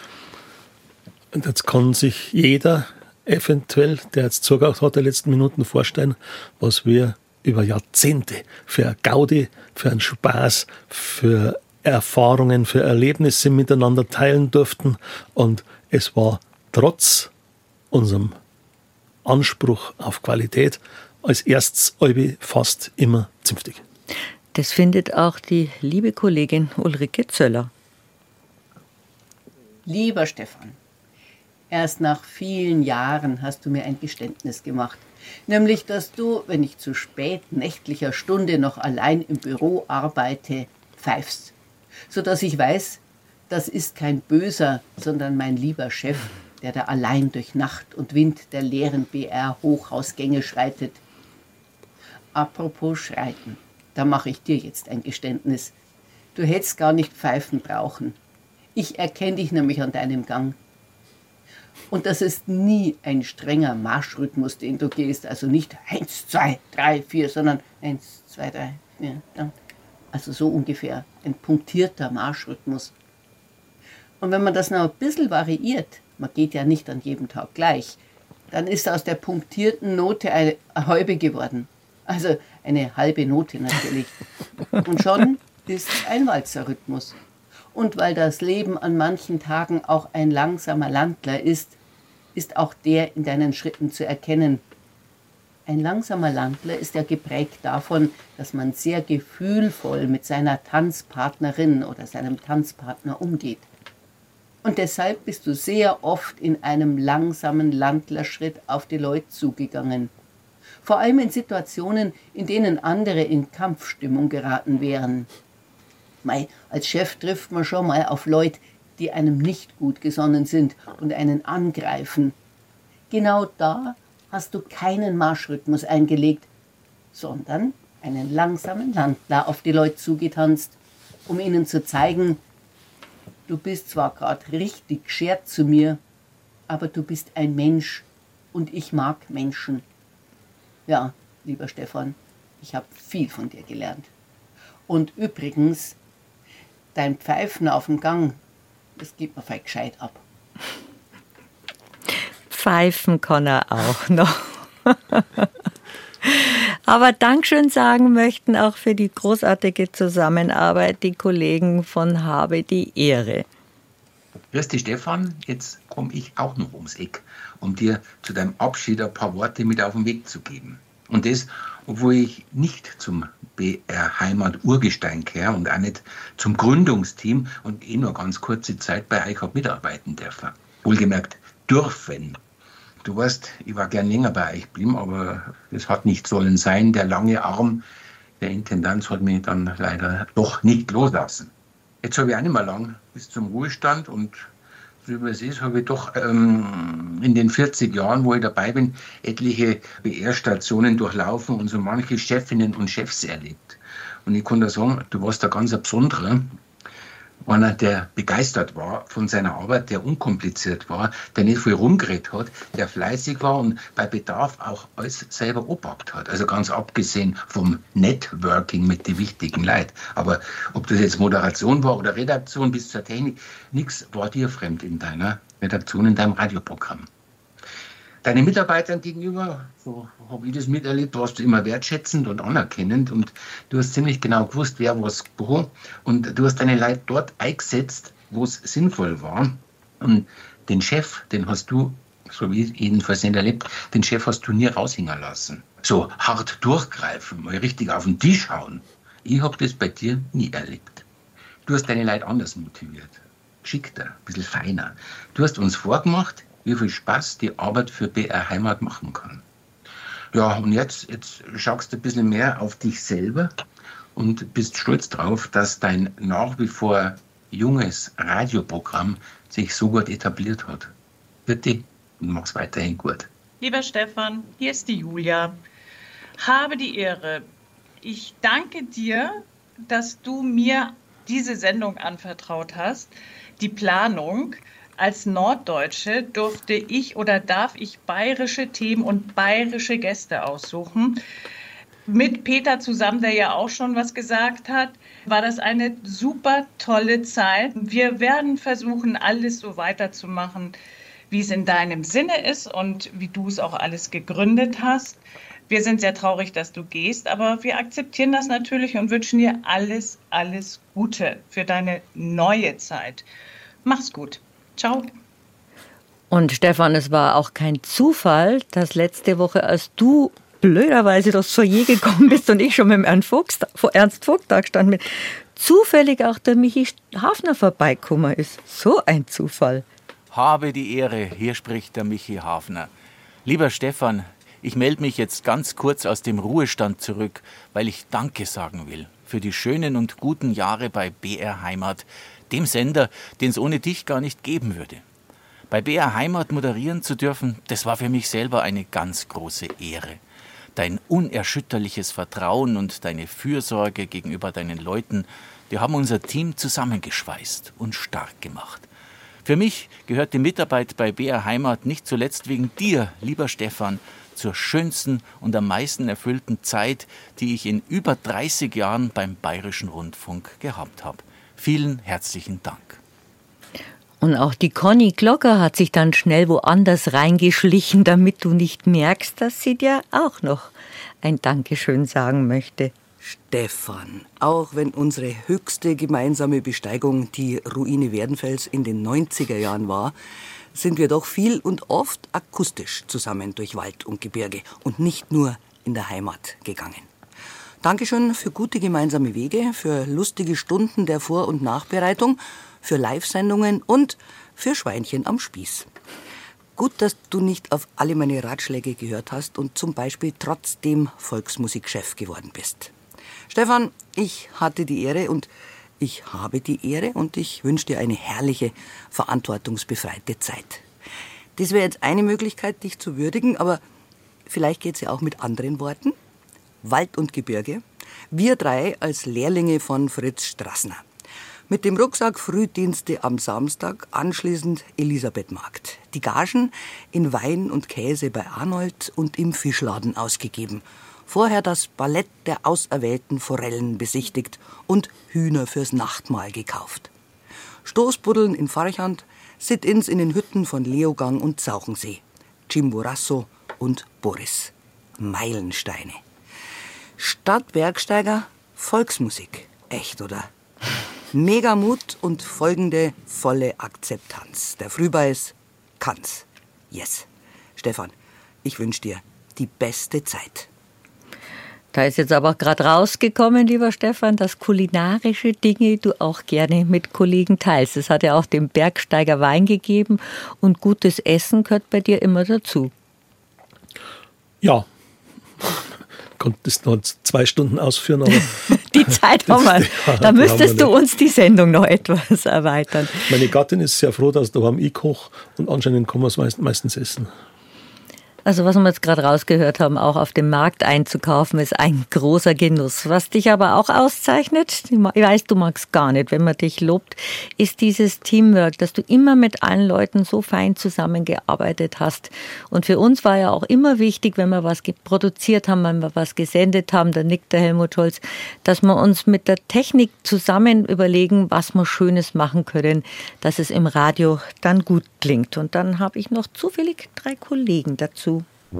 Und jetzt kann sich jeder eventuell, der jetzt zugehört hat, die letzten Minuten vorstellen, was wir über Jahrzehnte für eine Gaudi, für einen Spaß, für Erfahrungen, für Erlebnisse miteinander teilen durften. Und es war trotz unserem Anspruch auf Qualität als erstes Albi fast immer zünftig. Das findet auch die liebe Kollegin Ulrike Zöller. Lieber Stefan, Erst nach vielen Jahren hast du mir ein Geständnis gemacht. Nämlich, dass du, wenn ich zu spät nächtlicher Stunde noch allein im Büro arbeite, pfeifst. Sodass ich weiß, das ist kein Böser, sondern mein lieber Chef, der da allein durch Nacht und Wind der leeren B R-Hochhausgänge schreitet. Apropos Schreiten, da mache ich dir jetzt ein Geständnis. Du hättest gar nicht pfeifen brauchen. Ich erkenne dich nämlich an deinem Gang. Und das ist nie ein strenger Marschrhythmus, den du gehst. Also nicht eins, zwei, drei, vier, sondern eins, zwei, drei, vier. Also so ungefähr ein punktierter Marschrhythmus. Und wenn man das noch ein bisschen variiert, man geht ja nicht an jedem Tag gleich, dann ist aus der punktierten Note eine halbe geworden. Also eine halbe Note natürlich. Und schon ist ein Walzerrhythmus. Und weil das Leben an manchen Tagen auch ein langsamer Landler ist, ist auch der in deinen Schritten zu erkennen. Ein langsamer Landler ist ja geprägt davon, dass man sehr gefühlvoll mit seiner Tanzpartnerin oder seinem Tanzpartner umgeht. Und deshalb bist du sehr oft in einem langsamen Landlerschritt auf die Leute zugegangen. Vor allem in Situationen, in denen andere in Kampfstimmung geraten wären. Mei, als Chef trifft man schon mal auf Leute, die einem nicht gut gesonnen sind und einen angreifen. Genau da hast du keinen Marschrhythmus eingelegt, sondern einen langsamen Landler auf die Leute zugetanzt, um ihnen zu zeigen, du bist zwar gerade richtig geschert zu mir, aber du bist ein Mensch und ich mag Menschen. Ja, lieber Stefan, ich habe viel von dir gelernt. Und übrigens, dein Pfeifen auf dem Gang, das gibt mir vielleicht gescheit ab. Pfeifen kann er auch noch. Aber Dankeschön sagen möchten auch für die großartige Zusammenarbeit die Kollegen von Habe die Ehre. Grüß dich, Stefan. Jetzt komme ich auch noch ums Eck, um dir zu deinem Abschied ein paar Worte mit auf den Weg zu geben. Und das, obwohl ich nicht zum B R Heimat Urgestein gehöre und auch nicht zum Gründungsteam und eh nur ganz kurze Zeit bei euch habe mitarbeiten dürfen. Wohlgemerkt dürfen. Du weißt, ich war gern länger bei euch geblieben, aber das hat nicht sollen sein. Der lange Arm der Intendanz hat mich dann leider doch nicht loslassen. Jetzt habe ich auch nicht mehr lang bis zum Ruhestand und so wie es ist, habe ich doch ähm, in den vierzig Jahren, wo ich dabei bin, etliche B R-Stationen durchlaufen und so manche Chefinnen und Chefs erlebt. Und ich kann da sagen, du warst da ganz ein besonderer. Einer, der begeistert war von seiner Arbeit, der unkompliziert war, der nicht viel rumgeredet hat, der fleißig war und bei Bedarf auch alles selber obpackt hat. Also ganz abgesehen vom Networking mit den wichtigen Leuten. Aber ob das jetzt Moderation war oder Redaktion bis zur Technik, nichts war dir fremd in deiner Redaktion, in deinem Radioprogramm. Deine Mitarbeitern gegenüber, so habe ich das miterlebt, warst du immer wertschätzend und anerkennend und du hast ziemlich genau gewusst, wer was wo und du hast deine Leute dort eingesetzt, wo es sinnvoll war. Und den Chef, den hast du, so wie ich jedenfalls nicht erlebt, den Chef hast du nie raushängen lassen. So hart durchgreifen, mal richtig auf den Tisch hauen. Ich habe das bei dir nie erlebt. Du hast deine Leute anders motiviert, geschickter, ein bisschen feiner. Du hast uns vorgemacht, wie viel Spaß die Arbeit für B R Heimat machen kann. Ja, und jetzt, jetzt schaust du ein bisschen mehr auf dich selber und bist stolz drauf, dass dein nach wie vor junges Radioprogramm sich so gut etabliert hat. Bitte und mach's weiterhin gut. Lieber Stefan, hier ist die Julia. Habe die Ehre. Ich danke dir, dass du mir diese Sendung anvertraut hast, die Planung. Als Norddeutsche durfte ich oder darf ich bayerische Themen und bayerische Gäste aussuchen. Mit Peter zusammen, der ja auch schon was gesagt hat, war das eine super tolle Zeit. Wir werden versuchen, alles so weiterzumachen, wie es in deinem Sinne ist und wie du es auch alles gegründet hast. Wir sind sehr traurig, dass du gehst, aber wir akzeptieren das natürlich und wünschen dir alles, alles Gute für deine neue Zeit. Mach's gut. Ciao. Und Stefan, es war auch kein Zufall, dass letzte Woche, als du blöderweise das Foyer gekommen bist und ich schon mit dem Ernst Vogt, Ernst Vogt da gestanden bin, zufällig auch der Michi Hafner vorbeigekommen ist. So ein Zufall. habe die Ehre, hier spricht der Michi Hafner. Lieber Stefan, ich melde mich jetzt ganz kurz aus dem Ruhestand zurück, weil ich Danke sagen will für die schönen und guten Jahre bei B R Heimat, dem Sender, den es ohne dich gar nicht geben würde. Bei B R Heimat moderieren zu dürfen, das war für mich selber eine ganz große Ehre. Dein unerschütterliches Vertrauen und deine Fürsorge gegenüber deinen Leuten, die haben unser Team zusammengeschweißt und stark gemacht. Für mich gehört die Mitarbeit bei B R Heimat nicht zuletzt wegen dir, lieber Stefan, zur schönsten und am meisten erfüllten Zeit, die ich in über dreißig Jahren beim Bayerischen Rundfunk gehabt habe. Vielen herzlichen Dank. Und auch die Conny Glocker hat sich dann schnell woanders reingeschlichen, damit du nicht merkst, dass sie dir auch noch ein Dankeschön sagen möchte. Stefan, auch wenn unsere höchste gemeinsame Besteigung die Ruine Werdenfels in den neunziger Jahren war, sind wir doch viel und oft akustisch zusammen durch Wald und Gebirge und nicht nur in der Heimat gegangen. Dankeschön für gute gemeinsame Wege, für lustige Stunden der Vor- und Nachbereitung, für Live-Sendungen und für Schweinchen am Spieß. Gut, dass du nicht auf alle meine Ratschläge gehört hast und zum Beispiel trotzdem Volksmusikchef geworden bist. Stefan, ich hatte die Ehre und ich habe die Ehre und ich wünsche dir eine herrliche, verantwortungsbefreite Zeit. Das wäre jetzt eine Möglichkeit, dich zu würdigen, aber vielleicht geht es ja auch mit anderen Worten. Wald und Gebirge, wir drei als Lehrlinge von Fritz Strassner. Mit dem Rucksack Frühdienste am Samstag, anschließend Elisabethmarkt. Die Gagen in Wein und Käse bei Arnold und im Fischladen ausgegeben. Vorher das Ballett der auserwählten Forellen besichtigt und Hühner fürs Nachtmahl gekauft. Stoßbuddeln in Farchand, Sit-ins in den Hütten von Leogang und Zauchensee. Chimborazo und Boris. Meilensteine. Statt Bergsteiger Volksmusik. Echt, oder? Megamut und folgende volle Akzeptanz. Der Frühbeiß kann's. Yes. Stefan, ich wünsche dir die beste Zeit. Da ist jetzt aber gerade rausgekommen, lieber Stefan, dass kulinarische Dinge du auch gerne mit Kollegen teilst. Es hat ja auch den Bergsteiger Wein gegeben und gutes Essen gehört bei dir immer dazu. Ja, ich konnte das noch zwei Stunden ausführen, aber... Die Zeit haben wir. Ja, da müsstest wir du uns die Sendung noch etwas erweitern. Meine Gattin ist sehr froh, dass da haben ich koche und anscheinend kann man es meist, meistens essen. Also was wir jetzt gerade rausgehört haben, auch auf dem Markt einzukaufen, ist ein großer Genuss. Was dich aber auch auszeichnet, ich weiß, du magst gar nicht, wenn man dich lobt, ist dieses Teamwork, dass du immer mit allen Leuten so fein zusammengearbeitet hast. Und für uns war ja auch immer wichtig, wenn wir was produziert haben, wenn wir was gesendet haben, da nickt der Helmut Scholz, dass wir uns mit der Technik zusammen überlegen, was wir Schönes machen können, dass es im Radio dann gut klingt. Und dann habe ich noch zufällig drei Kollegen dazu.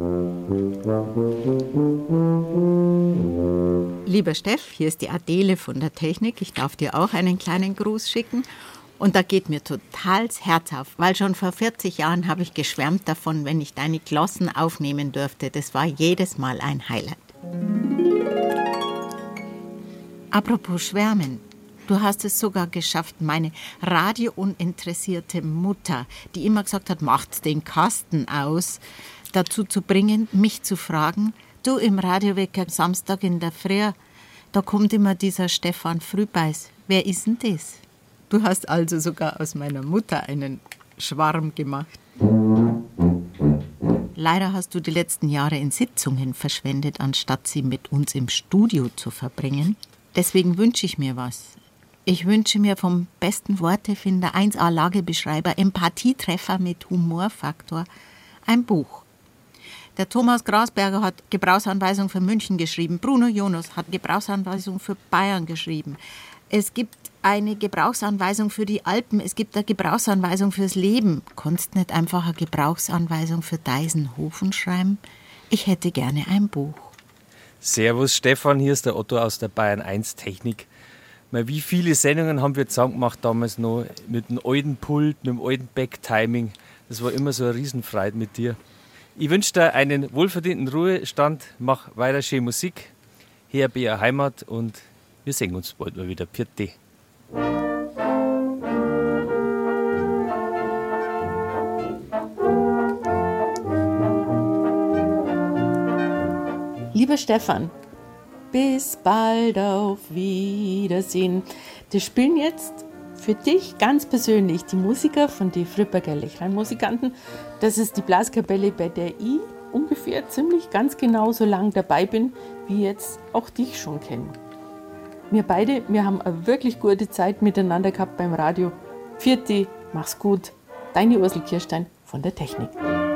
Lieber Steff, hier ist die Adele von der Technik. Ich darf dir auch einen kleinen Gruß schicken. Und da geht mir total das Herz auf, weil schon vor vierzig Jahren habe ich geschwärmt davon, wenn ich deine Glossen aufnehmen dürfte. Das war jedes Mal ein Highlight. Apropos Schwärmen. Du hast es sogar geschafft, meine radiouninteressierte Mutter, die immer gesagt hat, macht's den Kasten aus, dazu zu bringen, mich zu fragen, du im Radiowecker Samstag in der Früh, da kommt immer dieser Stefan Frühbeiß. Wer ist denn das? Du hast also sogar aus meiner Mutter einen Schwarm gemacht. Leider hast du die letzten Jahre in Sitzungen verschwendet, anstatt sie mit uns im Studio zu verbringen. Deswegen wünsche ich mir was. Ich wünsche mir vom besten Wortefinder, eins A Lagebeschreiber, Empathietreffer mit Humorfaktor, ein Buch. Der Thomas Grasberger hat Gebrauchsanweisung für München geschrieben. Bruno Jonas hat Gebrauchsanweisung für Bayern geschrieben. Es gibt eine Gebrauchsanweisung für die Alpen. Es gibt eine Gebrauchsanweisung fürs Leben. Konntest nicht einfach eine Gebrauchsanweisung für Deisenhofen schreiben? Ich hätte gerne ein Buch. Servus Stefan, hier ist der Otto aus der Bayern eins Technik. Wie viele Sendungen haben wir zusammen gemacht damals noch mit dem alten Pult, mit dem alten Backtiming. Das war immer so eine Riesenfreude mit dir. Ich wünsche dir einen wohlverdienten Ruhestand, mach weiter schön Musik, hier B R Heimat und wir sehen uns bald mal wieder. Pfiat. Lieber Stefan, bis bald, auf Wiedersehen. Wir spielen jetzt für dich ganz persönlich die Musiker von die Fripperger Lechlein-Musikanten. Das ist die Blaskapelle, bei der ich ungefähr ziemlich ganz genau so lang dabei bin, wie jetzt auch dich schon kennen. Wir beide, wir haben eine wirklich gute Zeit miteinander gehabt beim Radio. Vierte, mach's gut. Deine Ursel Kirstein von der Technik.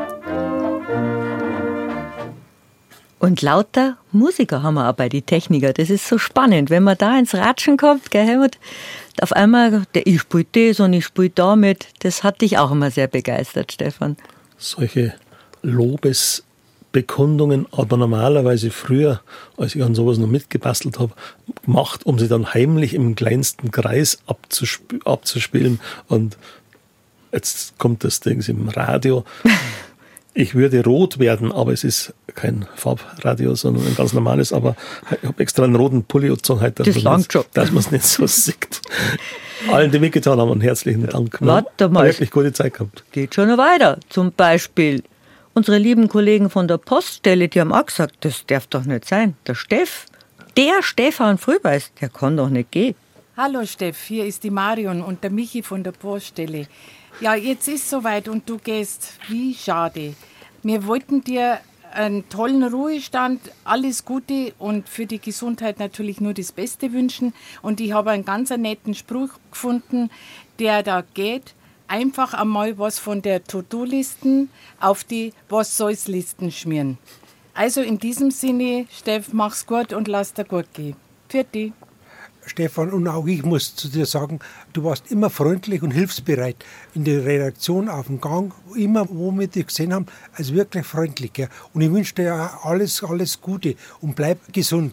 Und lauter Musiker haben wir auch bei den Techniker. Das ist so spannend, wenn man da ins Ratschen kommt, gell, Helmut? Auf einmal, der, ich spiele das und ich spiele da mit. Das hat dich auch immer sehr begeistert, Stefan. Solche Lobesbekundungen hat man normalerweise früher, als ich an sowas noch mitgebastelt habe, gemacht, um sie dann heimlich im kleinsten Kreis abzusp- abzuspielen. Und jetzt kommt das Ding im Radio. Ich würde rot werden, aber es ist kein Farbradio, sondern ein ganz normales. Aber ich habe extra einen roten Pulli gezogen, dass man es nicht so sieht. Allen, die mitgetan haben, einen herzlichen Dank. Warte mal. Wirklich gute Zeit gehabt. Geht schon noch weiter. Zum Beispiel unsere lieben Kollegen von der Poststelle, die haben auch gesagt, das darf doch nicht sein. Der Steff, der Stefan Frühbeiß, der kann doch nicht gehen. Hallo Steff, hier ist die Marion und der Michi von der Poststelle. Ja, jetzt ist soweit und du gehst. Wie schade. Wir wollten dir einen tollen Ruhestand, alles Gute und für die Gesundheit natürlich nur das Beste wünschen. Und ich habe einen ganz netten Spruch gefunden, der da geht, einfach einmal was von der To-Do-Listen auf die Was-soll's-Listen schmieren. Also in diesem Sinne, Steff, mach's gut und lass dir gut gehen. Für dich. Stefan, und auch ich muss zu dir sagen, du warst immer freundlich und hilfsbereit in der Redaktion, auf dem Gang, immer, wo wir dich gesehen haben, also wirklich freundlich. Ja. Und ich wünsche dir alles, alles Gute und bleib gesund.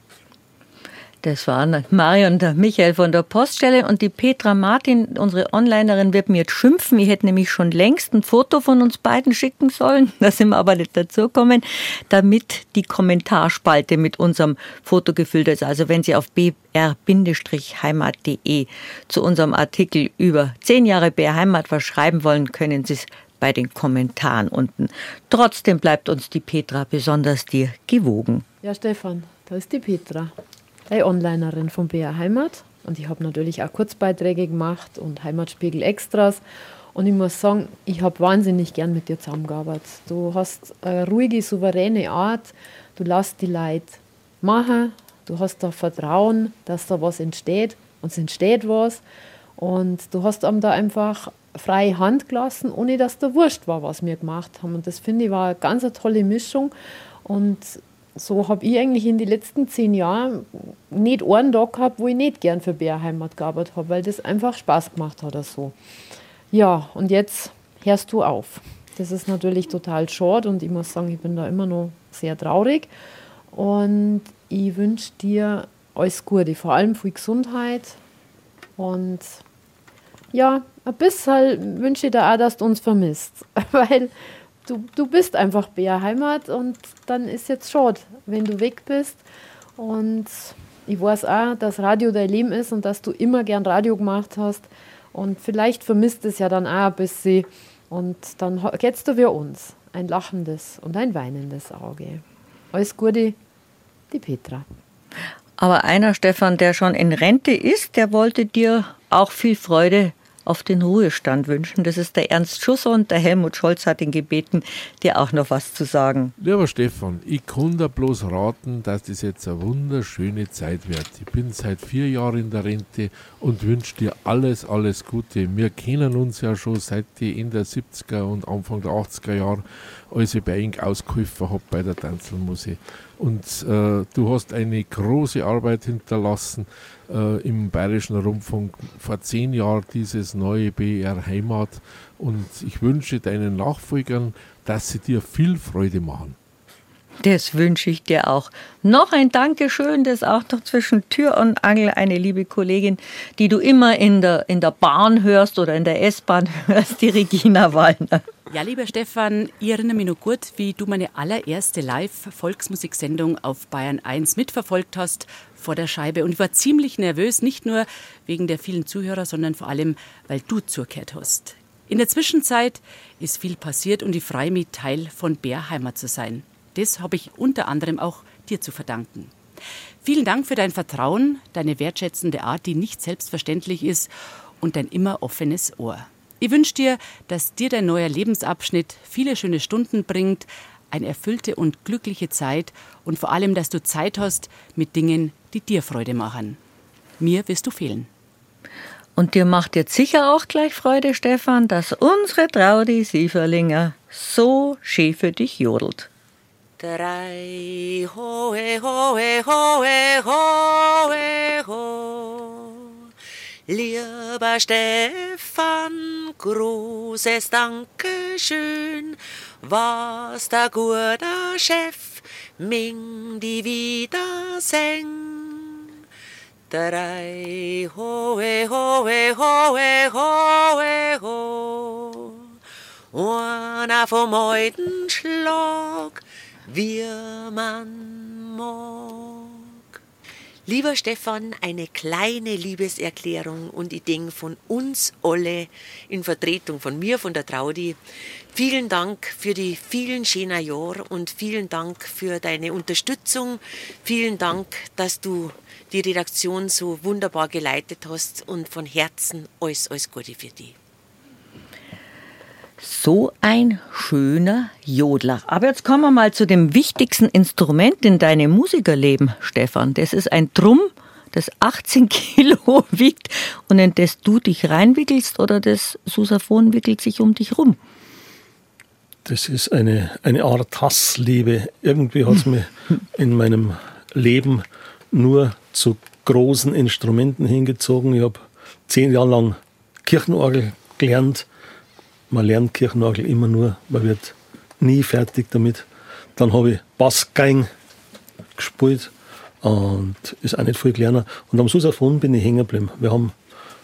Das waren Marion und der Michael von der Poststelle und die Petra Martin, unsere Onlinerin, wird mir jetzt schimpfen. Ich hätte nämlich schon längst ein Foto von uns beiden schicken sollen. Da sind wir aber nicht dazu gekommen, damit die Kommentarspalte mit unserem Foto gefüllt ist. Also wenn Sie auf b r heimat punkt de zu unserem Artikel über zehn Jahre B R Heimat was schreiben wollen, können Sie es bei den Kommentaren unten. Trotzdem bleibt uns die Petra besonders dir gewogen. Ja, Stefan, da ist die Petra. Eine Onlinerin von B R Heimat und ich habe natürlich auch Kurzbeiträge gemacht und Heimatspiegel Extras und ich muss sagen, ich habe wahnsinnig gern mit dir zusammengearbeitet. Du hast eine ruhige, souveräne Art, du lässt die Leute machen, du hast da Vertrauen, dass da was entsteht und es entsteht was und du hast einem da einfach freie Hand gelassen, ohne dass da wurscht war, was wir gemacht haben und das finde ich war eine ganz eine tolle Mischung und so habe ich eigentlich in den letzten zehn Jahren nicht einen Tag gehabt, wo ich nicht gern für B R Heimat gearbeitet habe, weil das einfach Spaß gemacht hat. So. Ja, und jetzt hörst du auf. Das ist natürlich total schade und ich muss sagen, ich bin da immer noch sehr traurig. Und ich wünsche dir alles Gute, vor allem viel Gesundheit. Und ja, ein bisschen wünsche ich dir auch, dass du uns vermisst, weil Du, du bist einfach B R Heimat und dann ist jetzt schade, wenn du weg bist. Und ich weiß auch, dass Radio dein Leben ist und dass du immer gern Radio gemacht hast. Und vielleicht vermisst es ja dann auch ein bisschen. Und dann geht's du wie uns. Ein lachendes und ein weinendes Auge. Alles Gute, die Petra. Aber einer, Stefan, der schon in Rente ist, der wollte dir auch viel Freude auf den Ruhestand wünschen. Das ist der Ernst Schusser und der Helmut Scholz hat ihn gebeten, dir auch noch was zu sagen. Lieber Stefan, ich kann dir bloß raten, dass das jetzt eine wunderschöne Zeit wird. Ich bin seit vier Jahren in der Rente und wünsche dir alles, alles Gute. Wir kennen uns ja schon seit die Ende der siebziger und Anfang der achtziger Jahre, als ich bei Ihnen ausgeholfen habe bei der Tanzelmusik. Und äh, du hast eine große Arbeit hinterlassen äh, im Bayerischen Rundfunk, vor zehn Jahren dieses neue B R Heimat. Und ich wünsche deinen Nachfolgern, dass sie dir viel Freude machen. Das wünsche ich dir auch. Noch ein Dankeschön, das auch noch zwischen Tür und Angel eine liebe Kollegin, die du immer in der, in der Bahn hörst oder in der S-Bahn hörst, die Regina Wallner. Ja, lieber Stefan, ich erinnere mich noch gut, wie du meine allererste Live-Volksmusiksendung auf Bayern eins mitverfolgt hast vor der Scheibe. Und ich war ziemlich nervös, nicht nur wegen der vielen Zuhörer, sondern vor allem, weil du zugehört hast. In der Zwischenzeit ist viel passiert und ich freue mich, Teil von B R Heimat zu sein. Das habe ich unter anderem auch dir zu verdanken. Vielen Dank für dein Vertrauen, deine wertschätzende Art, die nicht selbstverständlich ist, und dein immer offenes Ohr. Ich wünsche dir, dass dir dein neuer Lebensabschnitt viele schöne Stunden bringt, eine erfüllte und glückliche Zeit und vor allem, dass du Zeit hast mit Dingen, die dir Freude machen. Mir wirst du fehlen. Und dir macht jetzt sicher auch gleich Freude, Stefan, dass unsere Traudi Sieferlinger so schön für dich jodelt. Drei hohe, hohe, hohe, hohe, ho. Lieber Stefan, großes Dankeschön, was der gute Chef Ming die Wiederseng. Drei hohe, hohe, hohe, hohe, ho. Einer vom heutigen Schlag, wie man mag. Lieber Stefan, eine kleine Liebeserklärung und ich denke von uns alle in Vertretung von mir, von der Traudi. Vielen Dank für die vielen schönen Jahre und vielen Dank für deine Unterstützung. Vielen Dank, dass du die Redaktion so wunderbar geleitet hast und von Herzen alles, alles Gute für dich. So ein schöner Jodler. Aber jetzt kommen wir mal zu dem wichtigsten Instrument in deinem Musikerleben, Stefan. Das ist ein Drum, das achtzehn Kilo wiegt und in das du dich reinwickelst oder das Sousaphon wickelt sich um dich rum. Das ist eine, eine Art Hassliebe. Irgendwie hat es mir in meinem Leben nur zu großen Instrumenten hingezogen. Ich habe zehn Jahre lang Kirchenorgel gelernt. Man lernt Kirchenorgel immer nur, man wird nie fertig damit. Dann habe ich Bassgeig gespielt und ist auch nicht viel gelernt. Und am Sousaphon bin ich hängen geblieben. Wir haben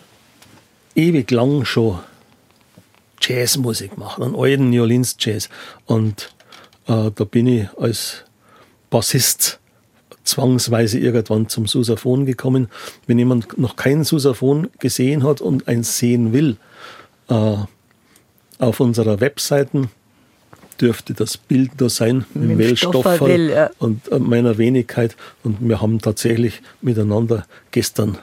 ewig lang schon Jazzmusik gemacht, einen alten New Orleans Jazz. Und äh, da bin ich als Bassist zwangsweise irgendwann zum Sousaphon gekommen. Wenn jemand noch kein Sousaphon gesehen hat und eins sehen will, äh, auf unserer Webseite dürfte das Bild da sein, mit dem Mehlstofferl ja. und äh, meiner Wenigkeit. Und wir haben tatsächlich miteinander gestern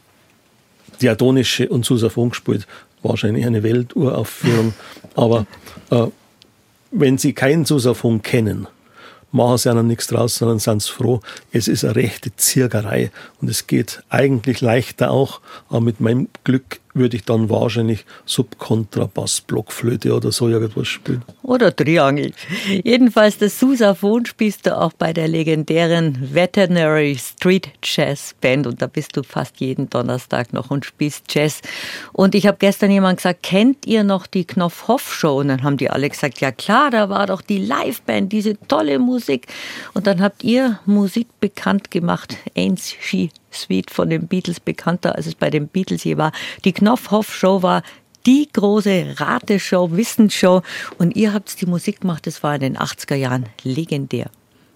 Diatonische und Sousaphon gespielt. Wahrscheinlich eine Welturaufführung. Aber äh, wenn Sie kein Sousaphon kennen, machen Sie ihnen nichts draus, sondern sind Sie froh. Es ist eine rechte Ziergerei und es geht eigentlich leichter auch, aber mit meinem Glück würde ich dann wahrscheinlich Subkontrabass, Blockflöte oder so irgendwas spielen. Oder Triangel. Jedenfalls das Sousaphon spielst du auch bei der legendären Veterinary Street Jazz Band und da bist du fast jeden Donnerstag noch und spielst Jazz. Und ich habe gestern jemand gesagt, kennt ihr noch die Knopf-Hoff-Show? Und dann haben die alle gesagt, ja klar, da war doch die Liveband, diese tolle Musik. Und dann habt ihr Musik bekannt gemacht, Ain't She Sweet von den Beatles, bekannter als es bei den Beatles je war. Die Knopf-Hoff-Show war die große Rateshow, Wissensshow und ihr habt die Musik gemacht, das war in den achtziger Jahren legendär.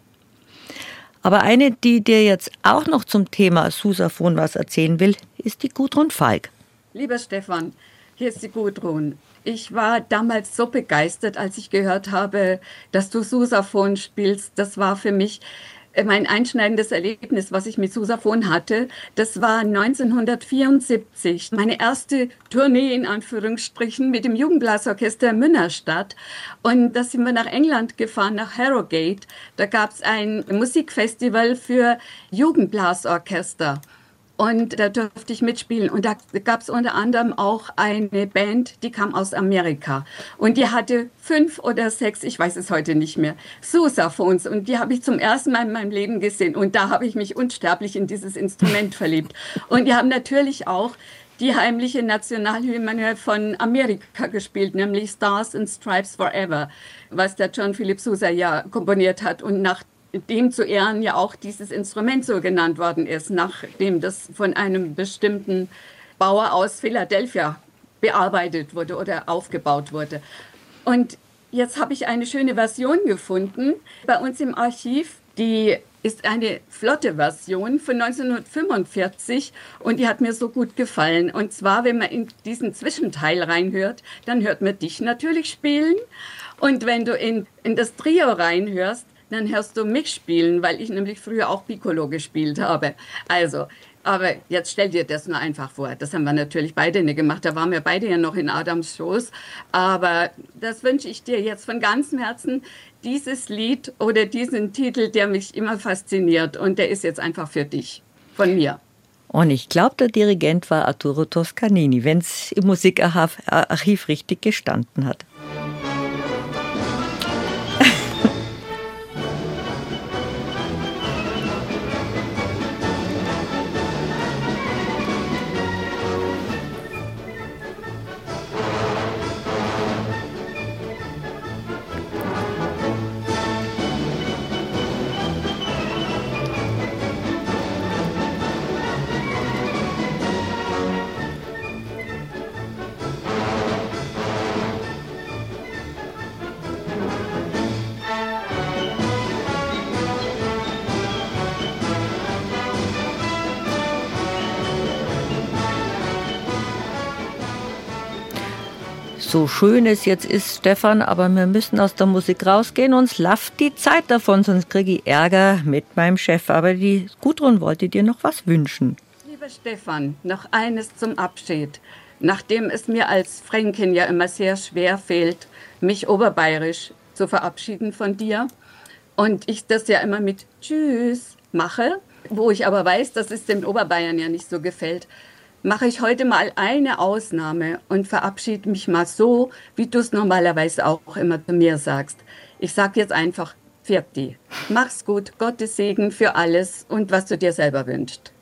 Aber eine, die dir jetzt auch noch zum Thema Sousaphon was erzählen will, ist die Gudrun Falk. Lieber Stefan, hier ist die Gudrun. Ich war damals so begeistert, als ich gehört habe, dass du Sousaphon spielst. Das war für mich mein einschneidendes Erlebnis, was ich mit Sousaphon hatte. Das war neunzehnhundertvierundsiebzig. Meine erste Tournee in Anführungsstrichen mit dem Jugendblasorchester Münnerstadt. Und da sind wir nach England gefahren, nach Harrogate. Da gab es ein Musikfestival für Jugendblasorchester. Und da durfte ich mitspielen. Und da gab es unter anderem auch eine Band, die kam aus Amerika. Und die hatte fünf oder sechs, ich weiß es heute nicht mehr, Sousaphons. Und die habe ich zum ersten Mal in meinem Leben gesehen. Und da habe ich mich unsterblich in dieses Instrument verliebt. Und die haben natürlich auch die heimliche Nationalhymne von Amerika gespielt, nämlich Stars and Stripes Forever, was der John Philip Sousa ja komponiert hat. Und nach dem zu Ehren ja auch dieses Instrument so genannt worden ist, nachdem das von einem bestimmten Bauer aus Philadelphia bearbeitet wurde oder aufgebaut wurde. Und jetzt habe ich eine schöne Version gefunden bei uns im Archiv, die ist eine flotte Version von neunzehnhundertfünfundvierzig und die hat mir so gut gefallen. Und zwar, wenn man in diesen Zwischenteil reinhört, dann hört man dich natürlich spielen und wenn du in, in das Trio reinhörst, dann hörst du mich spielen, weil ich nämlich früher auch Piccolo gespielt habe. Also, aber jetzt stell dir das nur einfach vor. Das haben wir natürlich beide nicht gemacht. Da waren wir beide ja noch in Adams Schoß. Aber das wünsche ich dir jetzt von ganzem Herzen. Dieses Lied oder diesen Titel, der mich immer fasziniert. Und der ist jetzt einfach für dich, von mir. Und ich glaube, der Dirigent war Arturo Toscanini, wenn es im Musikarchiv richtig gestanden hat. So schön es jetzt ist, Stefan, aber wir müssen aus der Musik rausgehen, uns läuft die Zeit davon, sonst kriege ich Ärger mit meinem Chef. Aber die Gudrun wollte dir noch was wünschen. Lieber Stefan, noch eines zum Abschied. Nachdem es mir als Fränkin ja immer sehr schwer fällt, mich oberbayerisch zu verabschieden von dir und ich das ja immer mit Tschüss mache, wo ich aber weiß, dass es den Oberbayern ja nicht so gefällt, mache ich heute mal eine Ausnahme und verabschiede mich mal so, wie du es normalerweise auch immer zu mir sagst. Ich sage jetzt einfach Pfirti. Mach's gut, Gottes Segen für alles und was du dir selber wünschst.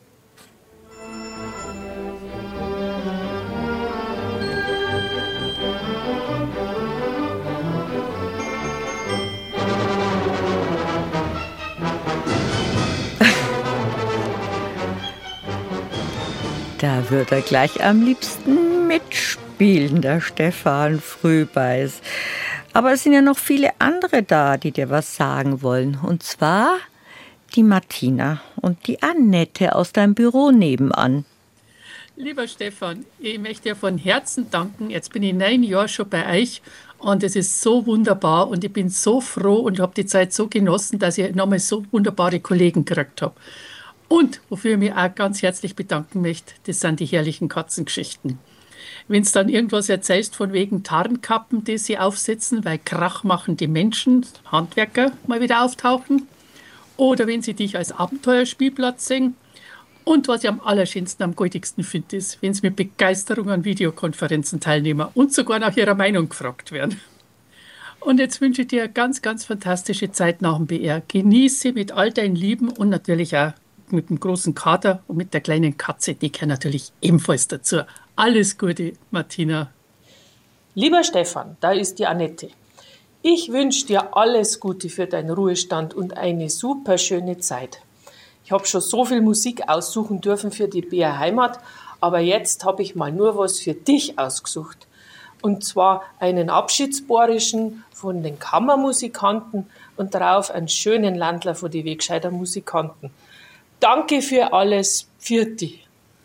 Da wird er gleich am liebsten mitspielen, der Stefan Frühbeiß. Aber es sind ja noch viele andere da, die dir was sagen wollen. Und zwar die Martina und die Annette aus deinem Büro nebenan. Lieber Stefan, ich möchte dir von Herzen danken. Jetzt bin ich neun Jahre schon bei euch und es ist so wunderbar und ich bin so froh und habe die Zeit so genossen, dass ich nochmal so wunderbare Kollegen gekriegt habe. Und wofür ich mich auch ganz herzlich bedanken möchte, das sind die herrlichen Katzengeschichten. Wenn du dann irgendwas erzählst von wegen Tarnkappen, die sie aufsetzen, weil Krach machen die Menschen, Handwerker mal wieder auftauchen. Oder wenn sie dich als Abenteuerspielplatz sehen. Und was ich am allerschönsten, am goldigsten finde, ist, wenn sie mit Begeisterung an Videokonferenzen teilnehmen und sogar nach ihrer Meinung gefragt werden. Und jetzt wünsche ich dir eine ganz, ganz fantastische Zeit nach dem B R. Genieße mit all deinen Lieben und natürlich auch mit dem großen Kater und mit der kleinen Katze, die gehört natürlich ebenfalls dazu. Alles Gute, Martina. Lieber Stefan, da ist die Annette. Ich wünsche dir alles Gute für deinen Ruhestand und eine super schöne Zeit. Ich habe schon so viel Musik aussuchen dürfen für die B R Heimat, aber jetzt habe ich mal nur was für dich ausgesucht. Und zwar einen Abschiedsborischen von den Kammermusikanten und darauf einen schönen Landler von den Wegscheider Musikanten. Danke für alles, Pfirti.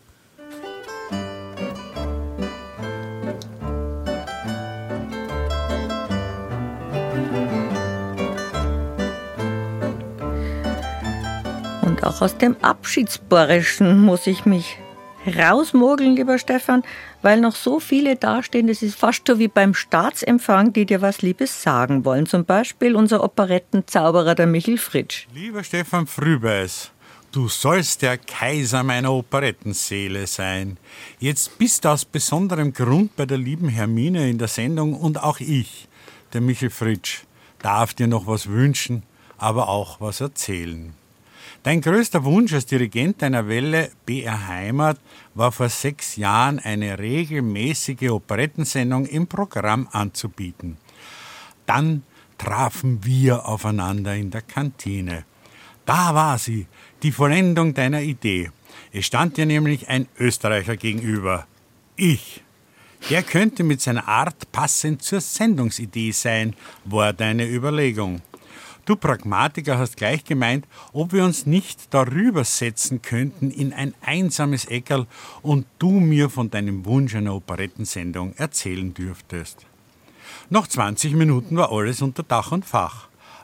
Und auch aus dem Abschiedsborischen muss ich mich rausmogeln, lieber Stefan, weil noch so viele dastehen, das ist fast so wie beim Staatsempfang, die dir was Liebes sagen wollen. Zum Beispiel unser Operettenzauberer, der Michel Fritsch. Lieber Stefan Frühbeiß, du sollst der Kaiser meiner Operettenseele sein. Jetzt bist du aus besonderem Grund bei der lieben Hermine in der Sendung und auch ich, der Michel Fritsch, darf dir noch was wünschen, aber auch was erzählen. Dein größter Wunsch als Dirigent deiner Welle B R Heimat war vor sechs Jahren eine regelmäßige Operettensendung im Programm anzubieten. Dann trafen wir aufeinander in der Kantine. Da war sie, die Vollendung deiner Idee. Es stand dir nämlich ein Österreicher gegenüber. Ich. Der könnte mit seiner Art passend zur Sendungsidee sein, war deine Überlegung. Du Pragmatiker hast gleich gemeint, ob wir uns nicht darüber setzen könnten in ein einsames Eckerl und du mir von deinem Wunsch einer Operettensendung erzählen dürftest. Nach zwanzig Minuten war alles unter Dach und Fach.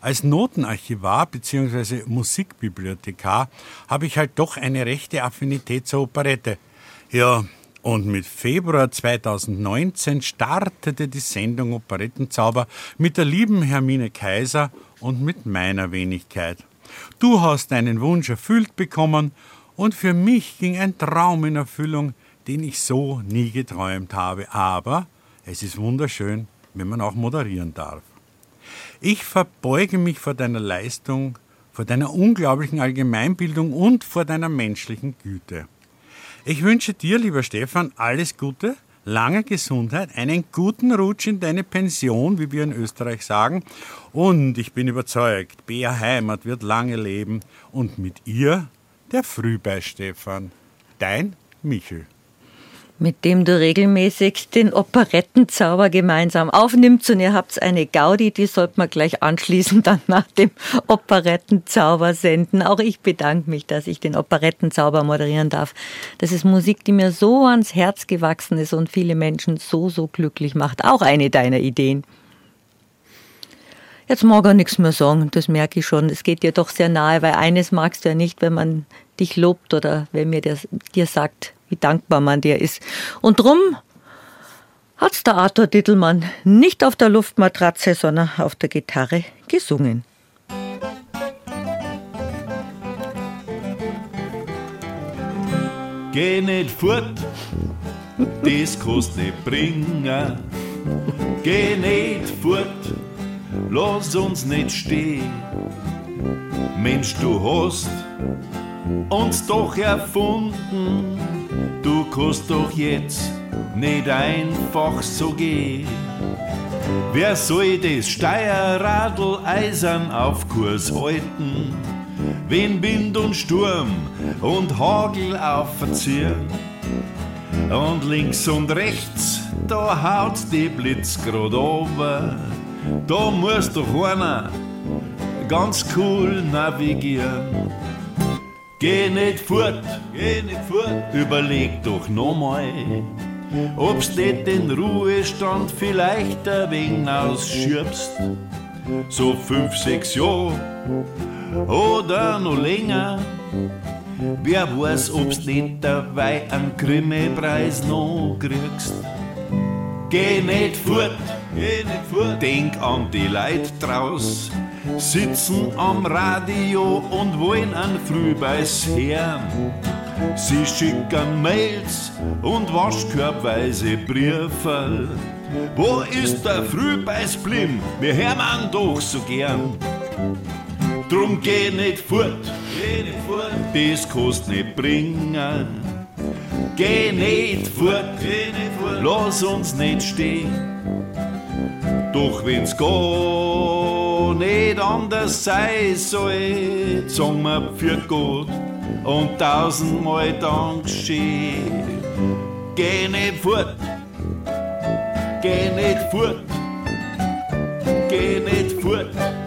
Als Notenarchivar bzw. Musikbibliothekar habe ich halt doch eine rechte Affinität zur Operette. Ja, und mit Februar zweitausendneunzehn startete die Sendung Operettenzauber mit der lieben Hermine Kaiser und mit meiner Wenigkeit. Du hast deinen Wunsch erfüllt bekommen und für mich ging ein Traum in Erfüllung, den ich so nie geträumt habe. Aber es ist wunderschön, wenn man auch moderieren darf. Ich verbeuge mich vor deiner Leistung, vor deiner unglaublichen Allgemeinbildung und vor deiner menschlichen Güte. Ich wünsche dir, lieber Stefan, alles Gute, lange Gesundheit, einen guten Rutsch in deine Pension, wie wir in Österreich sagen. Und ich bin überzeugt, B R Heimat wird lange leben und mit ihr der Frühbei-Stefan. Dein Michel. Mit dem du regelmäßig den Operettenzauber gemeinsam aufnimmst und ihr habt eine Gaudi, die sollte man gleich anschließend dann nach dem Operettenzauber senden. Auch ich bedanke mich, dass ich den Operettenzauber moderieren darf. Das ist Musik, die mir so ans Herz gewachsen ist und viele Menschen so, so glücklich macht. Auch eine deiner Ideen. Jetzt mag er nichts mehr sagen, das merke ich schon. Es geht dir doch sehr nahe, weil eines magst du ja nicht, wenn man dich lobt oder wenn mir der, dir sagt, wie dankbar man dir ist. Und drum hat's der Arthur Dittelmann nicht auf der Luftmatratze, sondern auf der Gitarre gesungen. Geh nicht fort, das kannst nicht bringen. Geh nicht fort, lass uns nicht stehen. Mensch, du hast uns doch erfunden, du kannst doch jetzt nicht einfach so gehen. Wer soll das Steuerradl eisern auf Kurs halten, wenn Wind und Sturm und Hagel aufziehen? Und links und rechts, da haut die Blitz grad runter, da muss doch einer ganz cool navigieren. Geh nicht fort, geh nicht fort, überleg doch nochmal, ob's nicht den Ruhestand vielleicht ein wenig ausschiebst. So fünf, sechs Jahre oder noch länger. Wer weiß, ob's nicht dabei einen Grimme-Preis noch kriegst. Geh nicht fort, geh nicht fort, denk an die Leute draus, sitzen am Radio und wollen an Frühbeis hören. Sie schicken Mails und waschkörbweise Briefe. Wo ist der Frühbeis blieben? Wir hören ihn doch so gern. Drum geh nicht fort, geh nicht fort, das kannst nicht bringen. Geh nicht fort, geh nicht fort, lass uns nicht stehen. Doch wenn's gar nicht anders sein soll, sagen wir für Gott und tausendmal Dankeschön. Geh nicht fort, geh nicht fort, geh nicht fort.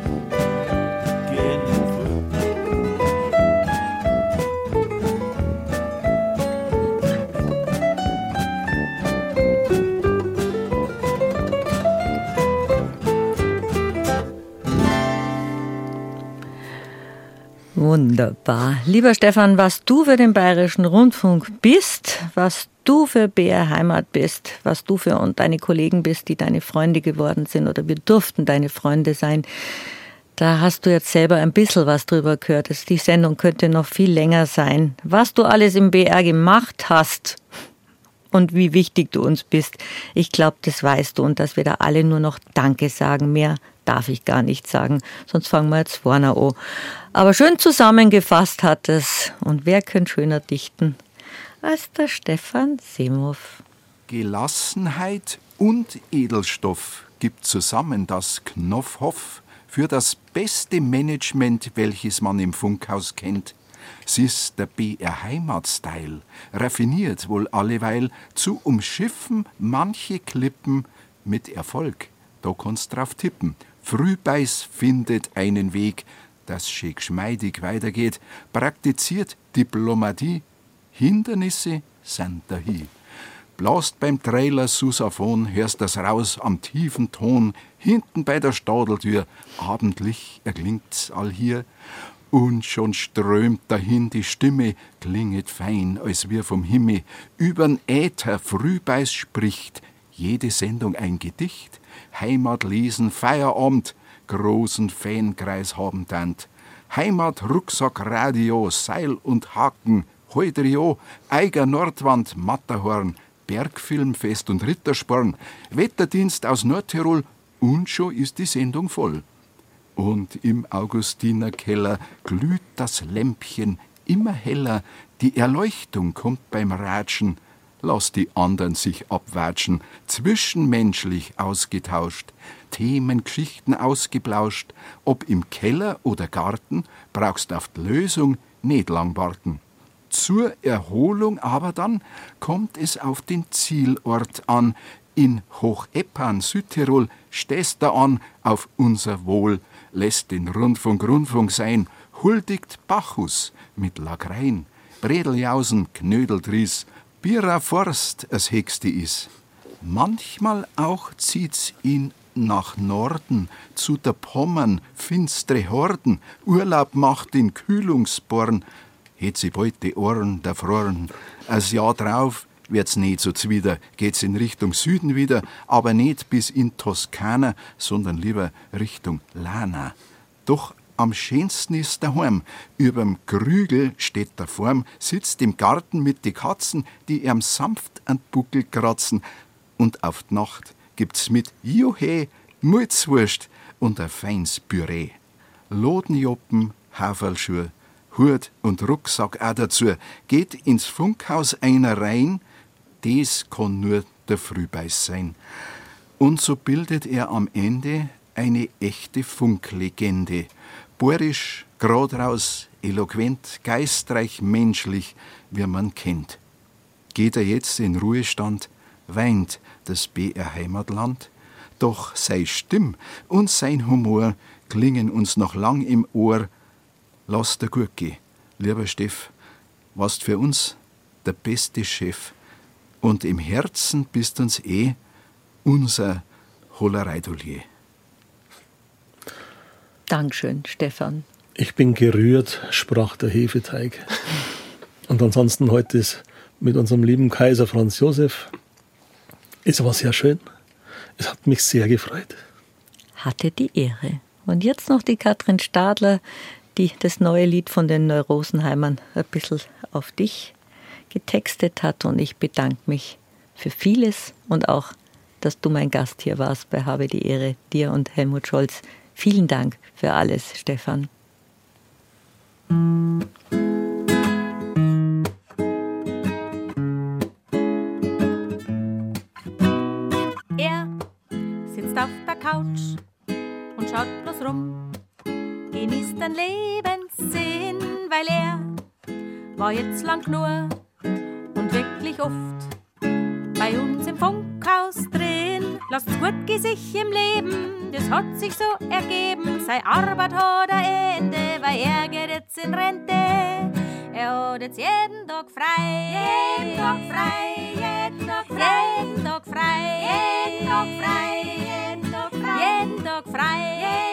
Wunderbar. Lieber Stefan, was du für den Bayerischen Rundfunk bist, was du für B R Heimat bist, was du für und deine Kollegen bist, die deine Freunde geworden sind oder wir durften deine Freunde sein, da hast du jetzt selber ein bisschen was drüber gehört. Die Sendung könnte noch viel länger sein. Was du alles im B R gemacht hast und wie wichtig du uns bist, ich glaube, das weißt du und dass wir da alle nur noch Danke sagen. Mehr darf ich gar nicht sagen, sonst fangen wir jetzt vorne an. Aber schön zusammengefasst hat es. Und wer könnte schöner dichten als der Stefan Semhoff? Gelassenheit und Edelstoff gibt zusammen das Knopfhoff für das beste Management, welches man im Funkhaus kennt. Es ist der B R Heimat-Style, raffiniert wohl alleweil zu umschiffen manche Klippen mit Erfolg. Da kannst drauf tippen. Frühbeis findet einen Weg, das schick geschmeidig weitergeht, praktiziert Diplomatie, Hindernisse sind dahin. blast beim Trailer Susaphon, hörst das raus am tiefen Ton, hinten bei der Stadeltür, abendlich erklingt's all hier, und schon strömt dahin die Stimme, klinget fein, als wir vom Himmel, übern Äther frühbeis spricht, jede Sendung ein Gedicht, Heimat lesen, Feierabend, großen Fankreis haben tant, Heimat, Rucksack, Radio, Seil und Haken, Heudrio, Eiger, Nordwand, Matterhorn, Bergfilmfest und Rittersporn, Wetterdienst aus Nordtirol, und schon ist die Sendung voll. Und im Augustinerkeller glüht das Lämpchen immer heller, die Erleuchtung kommt beim Ratschen, lass die andern sich abwatschen, zwischenmenschlich ausgetauscht, Themen, Geschichten ausgeplauscht, ob im Keller oder Garten, brauchst auf die Lösung nicht lang warten. Zur Erholung aber dann kommt es auf den Zielort an, in Hocheppan, Südtirol, stehst da an auf unser Wohl, lässt den Rundfunk Rundfunk sein, huldigt Bacchus mit Lagrein, Bredeljausen, Knödeldries, Bierer Forst, es Hexte is. Manchmal auch zieht's ihn nach Norden, zu der Pommern, finstre Horden, Urlaub macht in Kühlungsborn, het sie bald die Ohren der Froren. As Jahr drauf wird's nicht so zwider, geht's in Richtung Süden wieder, aber nicht bis in Toskana, sondern lieber Richtung Lana. Doch am schönsten ist daheim. Überm Krügel steht der Form, sitzt im Garten mit die Katzen, die ihm sanft an Buckel kratzen. Und auf die Nacht gibt's mit Juhe, Mutzwurst und ein feins Püree. Lodenjoppen, Haferlschuhe, Hut und Rucksack auch dazu, geht ins Funkhaus einer rein, das kann nur der Frühbeiß sein. Und so bildet er am Ende eine echte Funklegende. Bohrisch, grad raus, eloquent, geistreich, menschlich, wie man kennt. Geht er jetzt in Ruhestand, weint das B R Heimatland, doch sei Stimm und sein Humor klingen uns noch lang im Ohr. Lass dir gut gehen, lieber Steff, warst für uns der beste Chef. Und im Herzen bist uns eh unser Hollereidolier. Dankeschön, Stefan. Ich bin gerührt, sprach der Hefeteig. Und ansonsten heute ist mit unserem lieben Kaiser Franz Josef. Es war sehr schön. Es hat mich sehr gefreut. Hatte die Ehre. Und jetzt noch die Katrin Stadler, die das neue Lied von den Neurosenheimern ein bisschen auf dich getextet hat. Und ich bedanke mich für vieles und auch, dass du mein Gast hier warst bei Habe die Ehre, dir und Helmut Scholz. Vielen Dank für alles, Stefan. Er sitzt auf der Couch und schaut bloß rum, genießt den Lebenssinn, weil er war jetzt lang nur und wirklich oft bei uns im Funkhaus drin. Lasst's gut gehen sich im Leben, das hat sich so ergeben. Sei Arbeit hat ein Ende, weil er geht jetzt in Rente. Er hat jetzt jeden Tag frei, jeden Tag frei, jeden Tag frei, jeden Tag frei, jeden Tag frei, jeden Tag frei, jeden Tag frei.